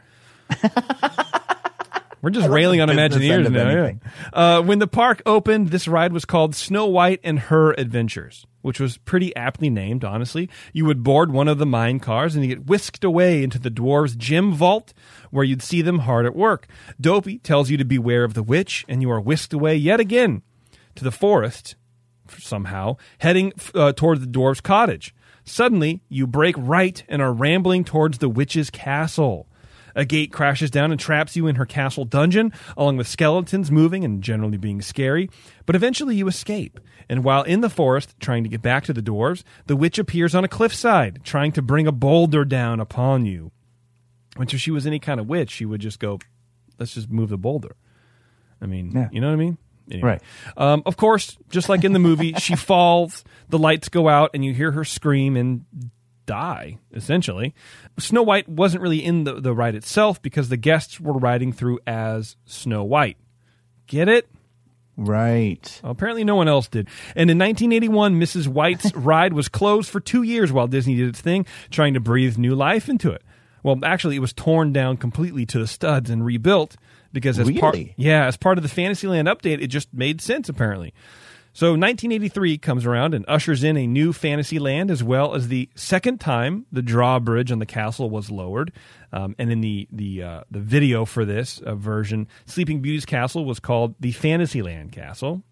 Speaker 3: We're just railing on Imagineers now. Yeah. Uh, when the park opened, this ride was called Snow White and Her Adventures, which was pretty aptly named, honestly. You would board one of the mine cars and you get whisked away into the dwarves' gem vault where you'd see them hard at work. Dopey tells you to beware of the witch, and you are whisked away yet again to the forest, somehow, heading uh, towards the dwarves' cottage. Suddenly, you break right and are rambling towards the witch's castle. A gate crashes down and traps you in her castle dungeon, along with skeletons moving and generally being scary. But eventually you escape. And while in the forest, trying to get back to the dwarves, the witch appears on a cliffside, trying to bring a boulder down upon you. Which if she was any kind of witch, she would just go, let's just move the boulder. I mean, yeah. You know what I mean? Anyway.
Speaker 4: Right.
Speaker 3: Um, of course, just like in the movie, she falls, the lights go out, and you hear her scream and die, essentially. Snow White wasn't really in the, the ride itself because the guests were riding through as Snow White. Get it?
Speaker 4: Right.
Speaker 3: Well, apparently no one else did. And in nineteen eighty-one, Missus White's ride was closed for two years while Disney did its thing, trying to breathe new life into it. Well, actually, it was torn down completely to the studs and rebuilt because as
Speaker 4: really?
Speaker 3: part, yeah, as part of the Fantasyland update, it just made sense, apparently. So nineteen eighty-three comes around and ushers in a new Fantasyland, as well as the second time the drawbridge on the castle was lowered. Um, and in the the uh, the video for this uh, version, Sleeping Beauty's castle was called the Fantasyland Castle.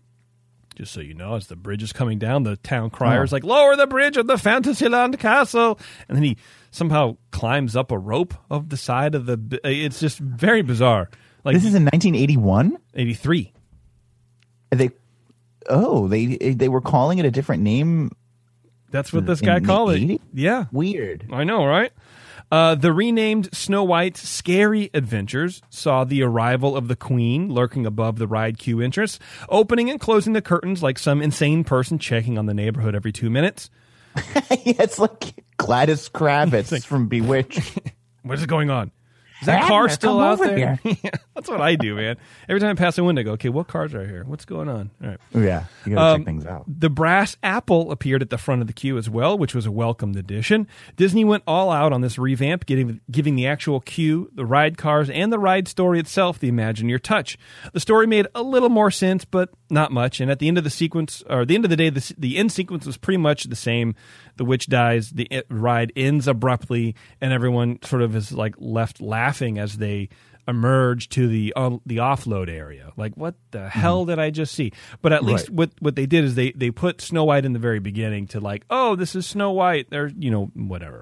Speaker 3: Just so you know, as the bridge is coming down, the town crier is oh. like, lower the bridge of the Fantasyland Castle. And then he somehow climbs up a rope of the side of the... It's just very bizarre. Like,
Speaker 4: this is in nineteen eighty-one?
Speaker 3: eighty-three.
Speaker 4: They... Oh, they they were calling it a different name.
Speaker 3: That's what this guy called it. Yeah.
Speaker 4: Weird.
Speaker 3: I know, right? Uh, the renamed Snow White's Scary Adventures saw the arrival of the Queen lurking above the ride queue entrance, opening and closing the curtains like some insane person checking on the neighborhood every two minutes.
Speaker 4: Yeah, it's like Gladys Kravitz like, from Bewitched.
Speaker 3: What is going on? Is that Adler, car still out there?
Speaker 4: Yeah,
Speaker 3: that's what I do, man. Every time I pass a window, I go, okay, what cars are here? What's going on? All right.
Speaker 4: Yeah, you got to um, check things out.
Speaker 3: The brass apple appeared at the front of the queue as well, which was a welcomed addition. Disney went all out on this revamp, getting, giving the actual queue, the ride cars, and the ride story itself the Imagineer touch. The story made a little more sense, but not much. And at the end of the sequence, or the end of the day, the, the end sequence was pretty much the same. The witch dies, the ride ends abruptly, and everyone sort of is like left laughing as they emerge to the uh, the offload area. Like, what the mm-hmm. hell did I just see? But at least
Speaker 4: right.
Speaker 3: what what they did is they they put Snow White in the very beginning to like, oh, this is Snow White. There's, you know, whatever.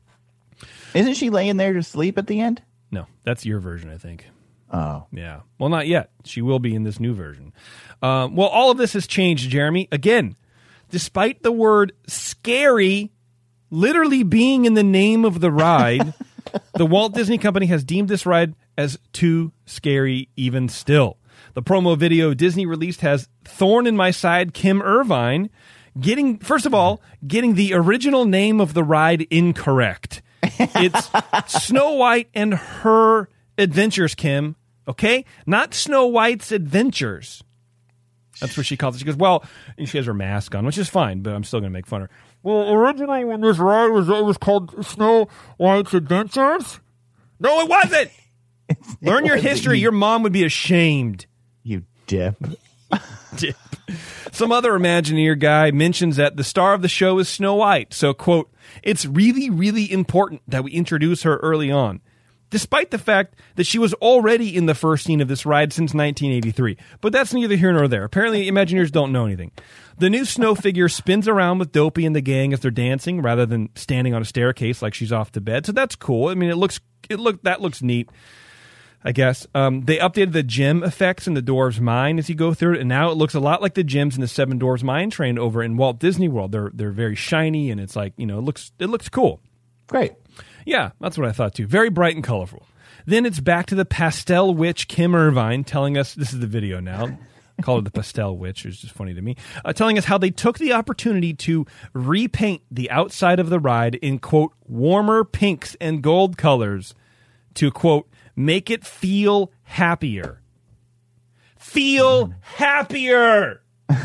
Speaker 4: Isn't she laying there to sleep at the end?
Speaker 3: No, that's your version, I think.
Speaker 4: Oh.
Speaker 3: Yeah. Well, not yet. She will be in this new version. Um, well, all of this has changed, Jeremy. Again, despite the word scary literally being in the name of the ride, the Walt Disney Company has deemed this ride as too scary even still. The promo video Disney released has Thorn in My Side Kim Irvine getting, first of all, getting the original name of the ride incorrect. It's Snow White and Her Adventures, Kim. Okay? Not Snow White's Adventures. That's what she calls it. She goes, well, and she has her mask on, which is fine, but I'm still going to make fun of her. Well, originally when this ride was, it was called Snow White's Adventures. No, it wasn't. Learn your history. Your mom would be ashamed.
Speaker 4: You dip.
Speaker 3: Dip. Some other Imagineer guy mentions that the star of the show is Snow White. So, quote, it's really, really important that we introduce her early on, despite the fact that she was already in the first scene of this ride since nineteen eighty-three. But that's neither here nor there. Apparently, Imagineers don't know anything. The new Snow figure spins around with Dopey and the gang as they're dancing, rather than standing on a staircase like she's off to bed. So that's cool. I mean, it looks, it look that looks neat. I guess. Um, they updated the gem effects in the Dwarves Mine as you go through it, and now it looks a lot like the gems in the Seven Dwarves Mine Train over in Walt Disney World. They're they're very shiny, and it's like, you know, it looks it looks cool.
Speaker 4: Great.
Speaker 3: Yeah, that's what I thought too. Very bright and colorful. Then it's back to the pastel witch Kim Irvine telling us, this is the video now, I call it the pastel witch, it's just funny to me, uh, telling us how they took the opportunity to repaint the outside of the ride in, quote, warmer pinks and gold colors to, quote, make it feel happier. Feel happier!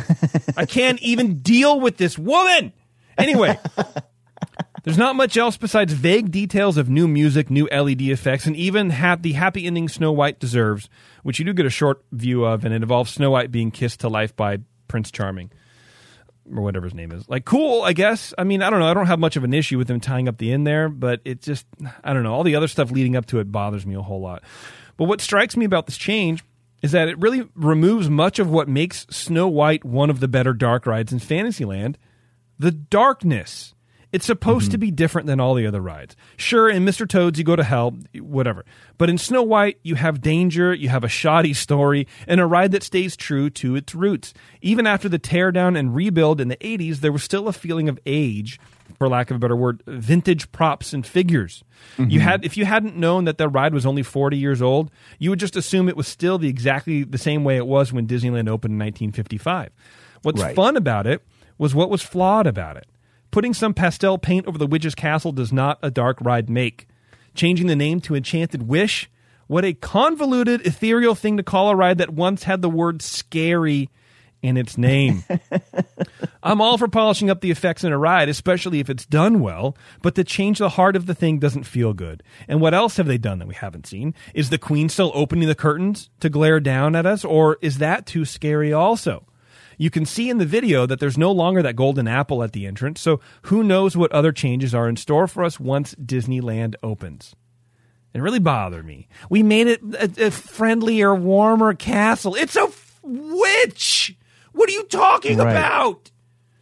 Speaker 3: I can't even deal with this woman! Anyway, there's not much else besides vague details of new music, new L E D effects, and even ha- the happy ending Snow White deserves, which you do get a short view of, and it involves Snow White being kissed to life by Prince Charming, or whatever his name is. Like, cool, I guess. I mean, I don't know. I don't have much of an issue with him tying up the end there, but it just, I don't know. All the other stuff leading up to it bothers me a whole lot. But what strikes me about this change is that it really removes much of what makes Snow White one of the better dark rides in Fantasyland, the darkness. It's supposed mm-hmm. to be different than all the other rides. Sure, in Mister Toad's, you go to hell, whatever. But in Snow White, you have danger, you have a shoddy story, and a ride that stays true to its roots. Even after the teardown and rebuild in the eighties, there was still a feeling of age, for lack of a better word, vintage props and figures. Mm-hmm. You had, if you hadn't known that the ride was only forty years old, you would just assume it was still the exactly the same way it was when Disneyland opened in nineteen fifty-five. What's right. fun about it was what was flawed about it. Putting some pastel paint over the witch's castle does not a dark ride make. Changing the name to Enchanted Wish? What a convoluted, ethereal thing to call a ride that once had the word scary in its name. I'm all for polishing up the effects in a ride, especially if it's done well, but to change the heart of the thing doesn't feel good. And what else have they done that we haven't seen? Is the Queen still opening the curtains to glare down at us, or is that too scary also? You can see in the video that there's no longer that golden apple at the entrance, so who knows what other changes are in store for us once Disneyland opens. It really bothered me. We made it a, a friendlier, warmer castle. It's a f- witch! What are you talking right. about?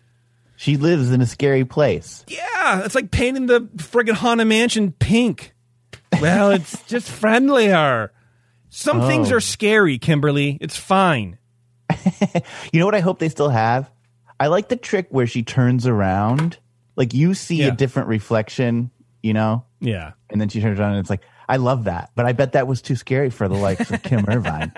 Speaker 4: She lives in a scary place.
Speaker 3: Yeah, it's like painting the friggin' Haunted Mansion pink. Well, it's just friendlier. Some oh. things are scary, Kimberly. It's fine.
Speaker 4: You know what I hope they still have? I like the trick where she turns around. Like, you see yeah. a different reflection, you know?
Speaker 3: Yeah.
Speaker 4: And then she turns around and it's like, I love that. But I bet that was too scary for the likes of Kim Irvine.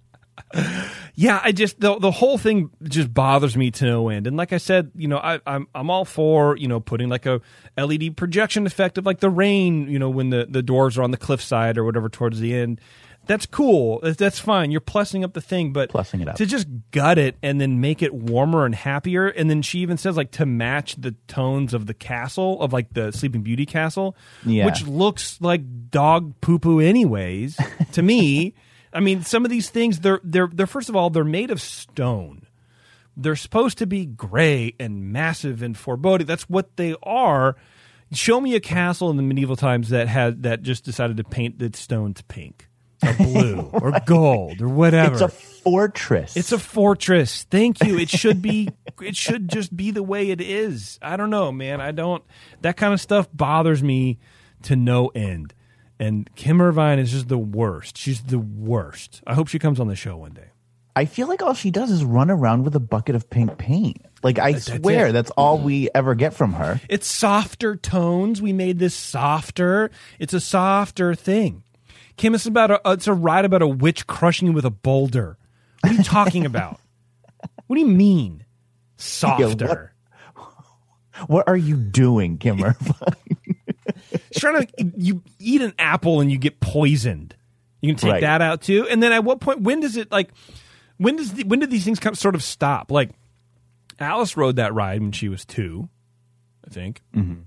Speaker 3: Yeah, I just, the the whole thing just bothers me to no end. And like I said, you know, I, I'm I'm all for, you know, putting like a L E D projection effect of like the rain, you know, when the, the doors are on the cliffside or whatever towards the end. That's cool. That's fine. You're plussing up the thing, but
Speaker 4: plussing it up.
Speaker 3: To just gut it and then make it warmer and happier. And then she even says like to match the tones of the castle, of like the Sleeping Beauty castle, yeah. which looks like dog poo poo anyways to me. I mean, some of these things, they're they're they're first of all, they're made of stone. They're supposed to be gray and massive and foreboding. That's what they are. Show me a castle in the medieval times that had that just decided to paint its stones pink or blue or gold or whatever.
Speaker 4: It's a fortress.
Speaker 3: It's a fortress. Thank you. It should be. It should just be the way it is. I don't know, man. I don't. That kind of stuff bothers me to no end. And Kim Irvine is just the worst. She's the worst. I hope she comes on the show one day.
Speaker 4: I feel like all she does is run around with a bucket of pink paint. Like, I that's swear, it. that's all we ever get from her.
Speaker 3: It's softer tones. We made this softer. It's a softer thing. Kim, it's about a, it's a ride about a witch crushing you with a boulder. What are you talking about? What do you mean, softer?
Speaker 4: Yeah, what, what are you doing, Kim Irvine?
Speaker 3: She's trying to, you eat an apple and you get poisoned. You can take right. that out too. And then at what point, when does it like, when does the, when did these things come, sort of stop? Like, Alice rode that ride when she was two, I think.
Speaker 4: Mm-hmm.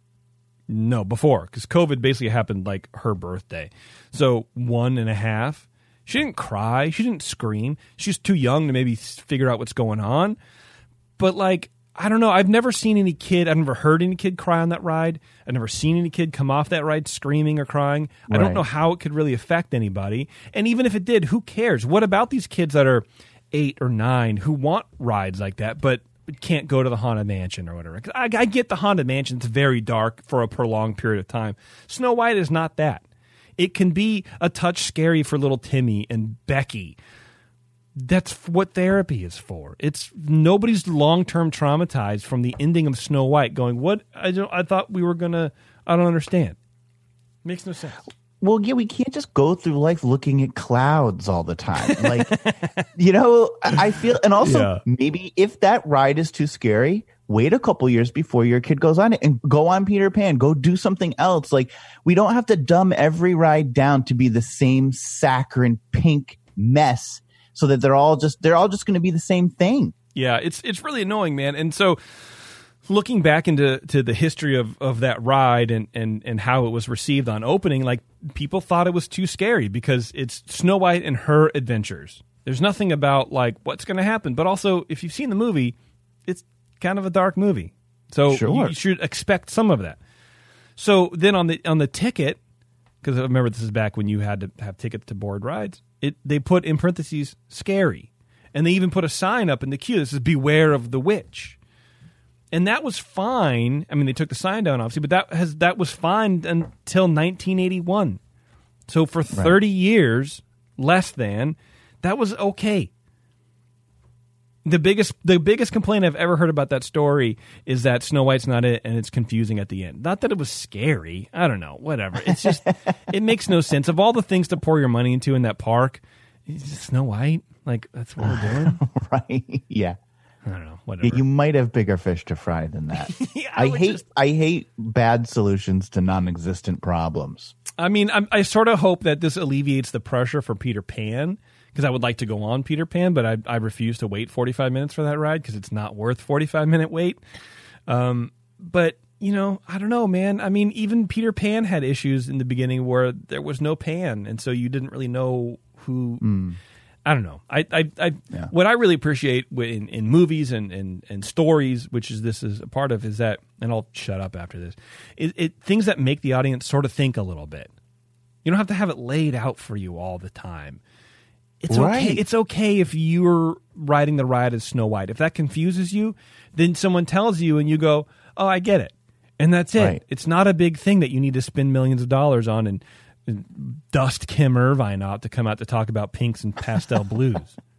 Speaker 3: No, before, because COVID basically happened like her birthday. So one and a half. She didn't cry. She didn't scream. She's too young to maybe figure out what's going on. But like, I don't know. I've never seen any kid, I've never heard any kid cry on that ride. I've never seen any kid come off that ride screaming or crying. Right. I don't know how it could really affect anybody. And even if it did, who cares? What about these kids that are eight or nine who want rides like that, but can't go to the Haunted Mansion or whatever? 'Cause I, I get the Haunted Mansion's very dark for a prolonged period of time. Snow White is not that. It can be a touch scary for little Timmy and Becky. That's what therapy is for. It's nobody's long-term traumatized from the ending of Snow White going, what? I don't, I thought we were going to, I don't understand. Makes no sense.
Speaker 4: Well, yeah, we can't just go through life looking at clouds all the time. Like, you know, I feel, and also
Speaker 3: Yeah.
Speaker 4: maybe if that ride is too scary, wait a couple years before your kid goes on it and go on Peter Pan, go do something else. Like, we don't have to dumb every ride down to be the same saccharine pink mess so that they're all just, they're all just going to be the same thing.
Speaker 3: Yeah, it's it's really annoying, man. And so looking back into to the history of, of that ride and, and, and how it was received on opening, like people thought it was too scary because it's Snow White and her adventures. There's nothing about like what's going to happen. But also, if you've seen the movie, it's kind of a dark movie. So
Speaker 4: Sure.
Speaker 3: you should expect some of that. So then on the on the ticket, because I remember this is back when you had to have tickets to board rides, it they put in parentheses scary. And they even put a sign up in the queue that says beware of the witch. And that was fine. I mean, they took the sign down, obviously, but that has that was fine until nineteen eighty-one. So for thirty right. years, less than, that was okay. The biggest the biggest complaint I've ever heard about that story is that Snow White's not it and it's confusing at the end. Not that it was scary. I don't know. Whatever. It's just, it makes no sense. Of all the things to pour your money into in that park, it's just Snow White. Like, that's what we're doing?
Speaker 4: Right. Yeah.
Speaker 3: I don't know. Whatever.
Speaker 4: You might have bigger fish to fry than that.
Speaker 3: yeah, I,
Speaker 4: I hate
Speaker 3: just...
Speaker 4: I hate bad solutions to non-existent problems.
Speaker 3: I mean, I, I sort of hope that this alleviates the pressure for Peter Pan, because I would like to go on Peter Pan, but I, I refuse to wait forty-five minutes for that ride because it's not worth forty-five minute wait. Um, but, you know, I don't know, man. I mean, even Peter Pan had issues in the beginning where there was no Pan, and so you didn't really know who... Mm. I don't know. I, I, I yeah. What I really appreciate in, in movies and, and, and stories, which is this is a part of, is that, and I'll shut up after this, it, it things that make the audience sort of think a little bit. You don't have to have it laid out for you all the time. It's
Speaker 4: right.
Speaker 3: okay. It's okay if you're riding the ride as Snow White. If that confuses you, then someone tells you and you go, "Oh, I get it," and that's it.
Speaker 4: Right.
Speaker 3: It's not a big thing that you need to spend millions of dollars on and. Dust Kim Irvine out to come out to talk about pinks and pastel blues.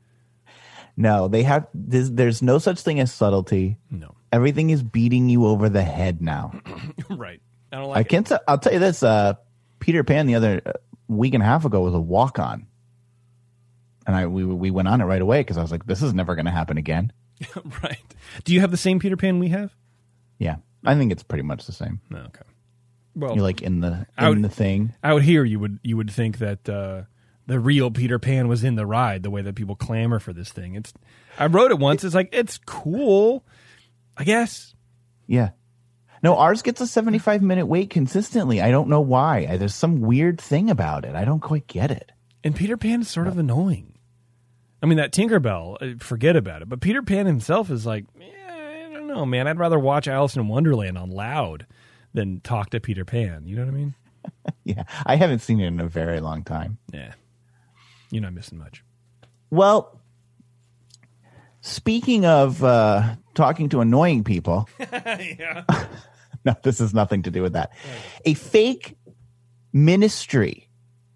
Speaker 4: No, they have. There's, there's no such thing as subtlety.
Speaker 3: No,
Speaker 4: everything is beating you over the head now.
Speaker 3: Right. I don't like.
Speaker 4: I
Speaker 3: it.
Speaker 4: can't. I'll tell you this. Uh, Peter Pan the other week and a half ago was a walk on, and I we we went on it right away because I was like, this is never going to happen again.
Speaker 3: Right. Do you have the same Peter Pan we have?
Speaker 4: Yeah, I think it's pretty much the same.
Speaker 3: No, okay. Well,
Speaker 4: you're like in the in
Speaker 3: out,
Speaker 4: the thing
Speaker 3: out here. You would you would think that uh, the real Peter Pan was in the ride. The way that people clamor for this thing. It's. I wrote it once. It's like it's cool, I guess.
Speaker 4: Yeah. No, ours gets a seventy-five minute wait consistently. I don't know why. There's some weird thing about it. I don't quite get it.
Speaker 3: And Peter Pan is sort of annoying. I mean, that Tinkerbell, forget about it. But Peter Pan himself is like, eh, I don't know, man. I'd rather watch Alice in Wonderland on loud than talk to Peter Pan. You know what I mean?
Speaker 4: Yeah. I haven't seen it in a very long time.
Speaker 3: Yeah. You're not missing much.
Speaker 4: Well, speaking of uh, talking to annoying people.
Speaker 3: Yeah.
Speaker 4: No, this has nothing to do with that. A fake ministry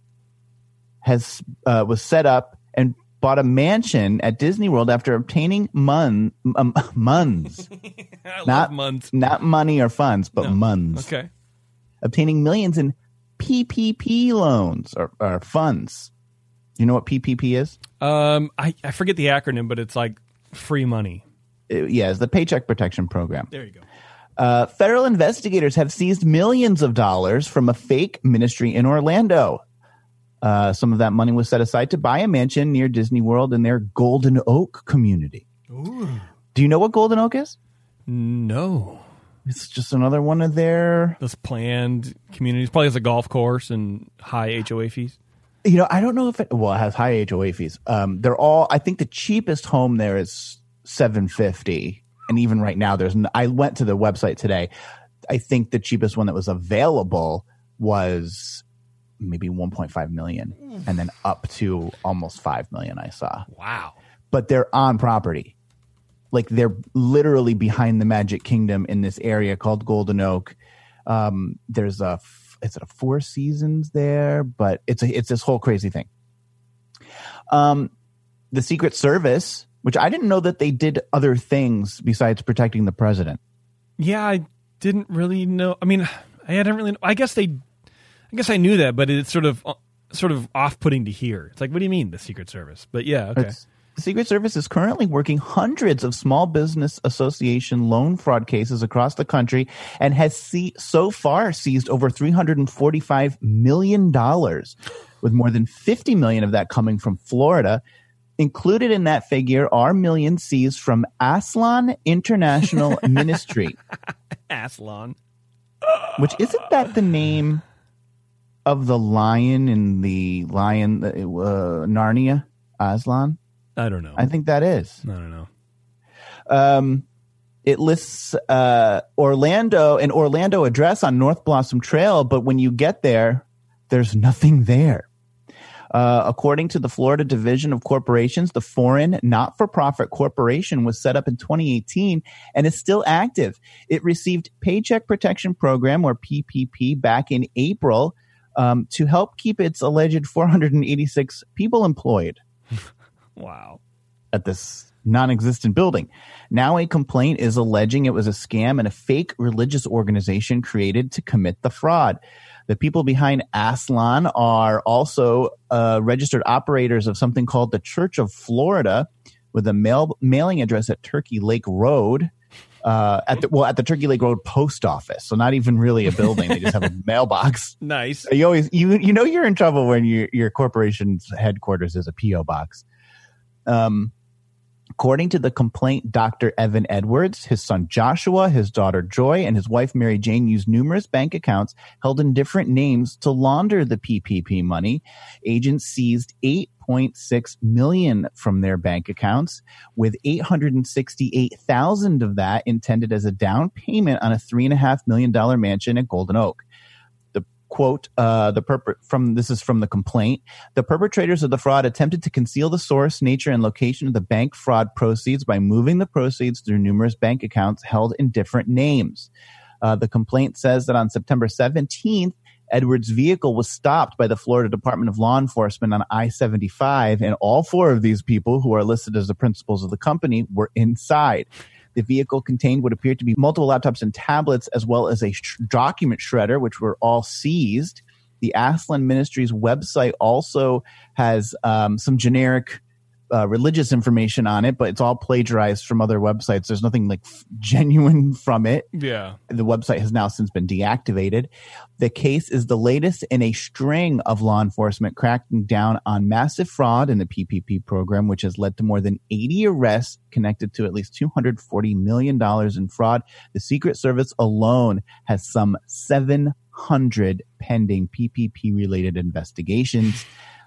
Speaker 4: has uh, was set up and bought a mansion at Disney World after obtaining mun, um, muns.
Speaker 3: I
Speaker 4: not,
Speaker 3: love muns.
Speaker 4: Not money or funds, but
Speaker 3: no.
Speaker 4: muns.
Speaker 3: Okay.
Speaker 4: Obtaining millions in P P P loans or, or funds. You know what P P P is?
Speaker 3: Um, I, I forget the acronym, but it's like free money.
Speaker 4: It, yeah, it's the Paycheck Protection Program.
Speaker 3: There you go.
Speaker 4: Uh, federal investigators have seized millions of dollars from a fake ministry in Orlando. Uh, some of that money was set aside to buy a mansion near Disney World in their Golden Oak community.
Speaker 3: Ooh.
Speaker 4: Do you know what Golden Oak is?
Speaker 3: No.
Speaker 4: It's just another one of their...
Speaker 3: Those planned communities. Probably has a golf course and high H O A fees.
Speaker 4: You know, I don't know if it... Well, it has high H O A fees. Um, they're all... I think the cheapest home there is seven hundred fifty dollars. And even right now, there's... I went to the website today. I think the cheapest one that was available was... maybe one point five million and then up to almost five million I saw.
Speaker 3: Wow.
Speaker 4: But they're on property. Like they're literally behind the Magic Kingdom in this area called Golden Oak. Um, there's a, is it a Four Seasons there? But it's a, it's this whole crazy thing. Um, the Secret Service, which I didn't know that they did other things besides protecting the president.
Speaker 3: Yeah, I didn't really know. I mean, I hadn't really. I guess they. I guess I knew that, but it's sort of sort of off-putting to hear. It's like, what do you mean, the Secret Service? But yeah, okay.
Speaker 4: It's, the Secret Service is currently working hundreds of small business association loan fraud cases across the country and has see, so far seized over three hundred forty-five million dollars, with more than fifty million dollars of that coming from Florida. Included in that figure are millions seized from Aslan International Ministry.
Speaker 3: Aslan.
Speaker 4: Which, isn't that the name of the lion in the lion, uh, Narnia? Aslan?
Speaker 3: I don't know.
Speaker 4: I think that is.
Speaker 3: I don't know.
Speaker 4: Um, it lists uh, Orlando, an Orlando address on North Blossom Trail, but when you get there, there's nothing there. Uh, according to the Florida Division of Corporations, the Foreign Not-for-Profit Corporation was set up in twenty eighteen and is still active. It received Paycheck Protection Program, or P P P, back in April um, to help keep its alleged four hundred eighty-six people employed.
Speaker 3: Wow.
Speaker 4: At this non-existent building. Now a complaint is alleging it was a scam and a fake religious organization created to commit the fraud. The people behind Aslan are also uh, registered operators of something called the Church of Florida, with a mail, mailing address at Turkey Lake Road. Uh, at the, well, at the Turkey Lake Road post office. So not even really a building. They just have a mailbox.
Speaker 3: Nice.
Speaker 4: You always, you, you know, you're in trouble when you, your corporation's headquarters is a P O box. Um, according to the complaint, Doctor Evan Edwards, his son Joshua, his daughter Joy, and his wife Mary Jane used numerous bank accounts held in different names to launder the P P P money. Agents seized eight point six million dollars from their bank accounts, with eight hundred sixty-eight thousand dollars of that intended as a down payment on a three point five million dollars mansion at Golden Oak. The quote, uh, the perp- from this is from the complaint. The perpetrators of the fraud attempted to conceal the source, nature, and location of the bank fraud proceeds by moving the proceeds through numerous bank accounts held in different names. Uh, the complaint says that on September seventeenth, Edwards' vehicle was stopped by the Florida Department of Law Enforcement on I seventy-five, and all four of these people, who are listed as the principals of the company, were inside. The vehicle contained what appeared to be multiple laptops and tablets, as well as a sh- document shredder, which were all seized. The Aslan Ministries website also has um, some generic uh, religious information on it, but it's all plagiarized from other websites. There's nothing like f- genuine from it.
Speaker 3: Yeah.
Speaker 4: The website has now since been deactivated. The case is the latest in a string of law enforcement cracking down on massive fraud in the P P P program, which has led to more than eighty arrests connected to at least two hundred forty million dollars in fraud. The Secret Service alone has some seven hundred pending P P P-related investigations.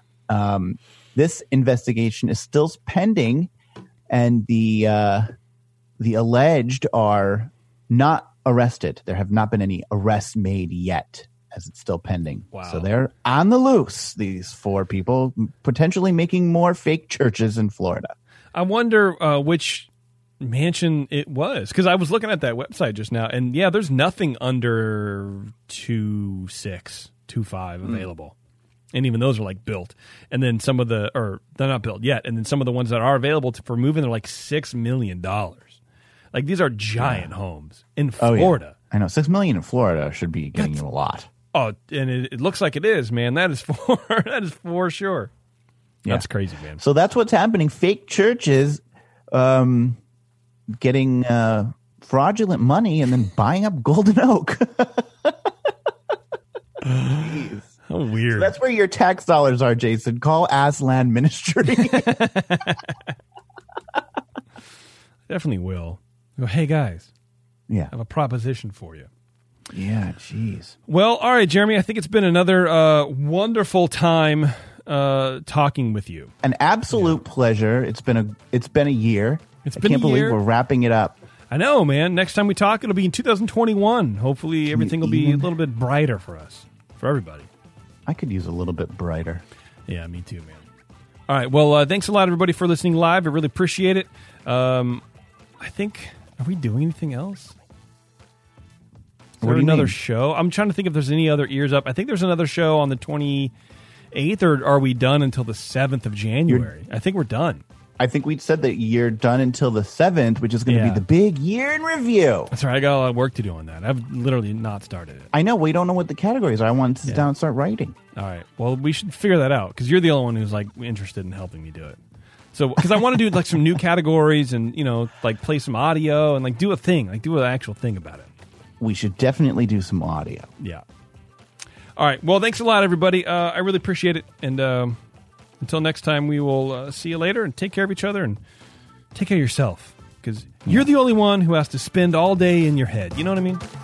Speaker 4: Um, this investigation is still pending, and the uh, the alleged are not arrested. There have not been any arrests made yet, as it's still pending.
Speaker 3: Wow.
Speaker 4: So they're on the loose, these four people, potentially making more fake churches in Florida.
Speaker 3: I wonder uh, which mansion it was, because I was looking at that website just now, and yeah, there's nothing under two six, two five available. Mm. And even those are like built. And then some of the, or they're not built yet. And then some of the ones that are available to, for moving, they're like six million dollars. Like, these are giant yeah. homes in Florida.
Speaker 4: Oh, yeah. I know. six million dollars in Florida should be getting That's, you a lot.
Speaker 3: Oh, and it, it looks like it is, man. That is for, that is for sure. Yeah. That's crazy, man.
Speaker 4: So that's what's happening. Fake churches um, getting uh, fraudulent money and then buying up Golden Oak. Jeez.
Speaker 3: How weird.
Speaker 4: So that's where your tax dollars are, Jason. Call Aslan Ministry.
Speaker 3: Definitely will. Go, hey, guys.
Speaker 4: Yeah.
Speaker 3: I have a proposition for you.
Speaker 4: Yeah, jeez.
Speaker 3: Well, all right, Jeremy, I think it's been another uh, wonderful time uh, talking with you.
Speaker 4: An absolute yeah. pleasure. It's been a it's been a year.
Speaker 3: It's
Speaker 4: I
Speaker 3: been
Speaker 4: can't
Speaker 3: a year.
Speaker 4: believe we're wrapping it up.
Speaker 3: I know, man. Next time we talk, it'll be in two thousand twenty-one. Hopefully everything will be a little bit brighter for us, for everybody.
Speaker 4: I could use a little bit brighter.
Speaker 3: Yeah, me too, man. All right. Well, uh, thanks a lot, everybody, for listening live. I really appreciate it. Um, I think, are we doing anything else? there
Speaker 4: What do you
Speaker 3: another
Speaker 4: mean?
Speaker 3: show? I'm trying to think if there's any other ears up. I think there's another show on the twenty-eighth, or are we done until the seventh of January? You're, I think we're done.
Speaker 4: I think we said that you're done until the seventh, which is going to
Speaker 3: Yeah.
Speaker 4: be the big year in review.
Speaker 3: That's right. I got a lot of work to do on that. I've literally not started it.
Speaker 4: I know. We don't know what the categories are. I want to sit
Speaker 3: Yeah.
Speaker 4: down and start writing.
Speaker 3: All right. Well, we should figure that out because you're the only one who's like interested in helping me do it. So, because I want to do like some new categories and, you know, like play some audio and like do a thing, like do an actual thing about it.
Speaker 4: We should definitely do some audio.
Speaker 3: Yeah. All right. Well, thanks a lot, everybody. Uh, I really appreciate it. And um, until next time, we will uh, see you later and take care of each other and take care of yourself because you're the only one who has to spend all day in your head. You know what I mean?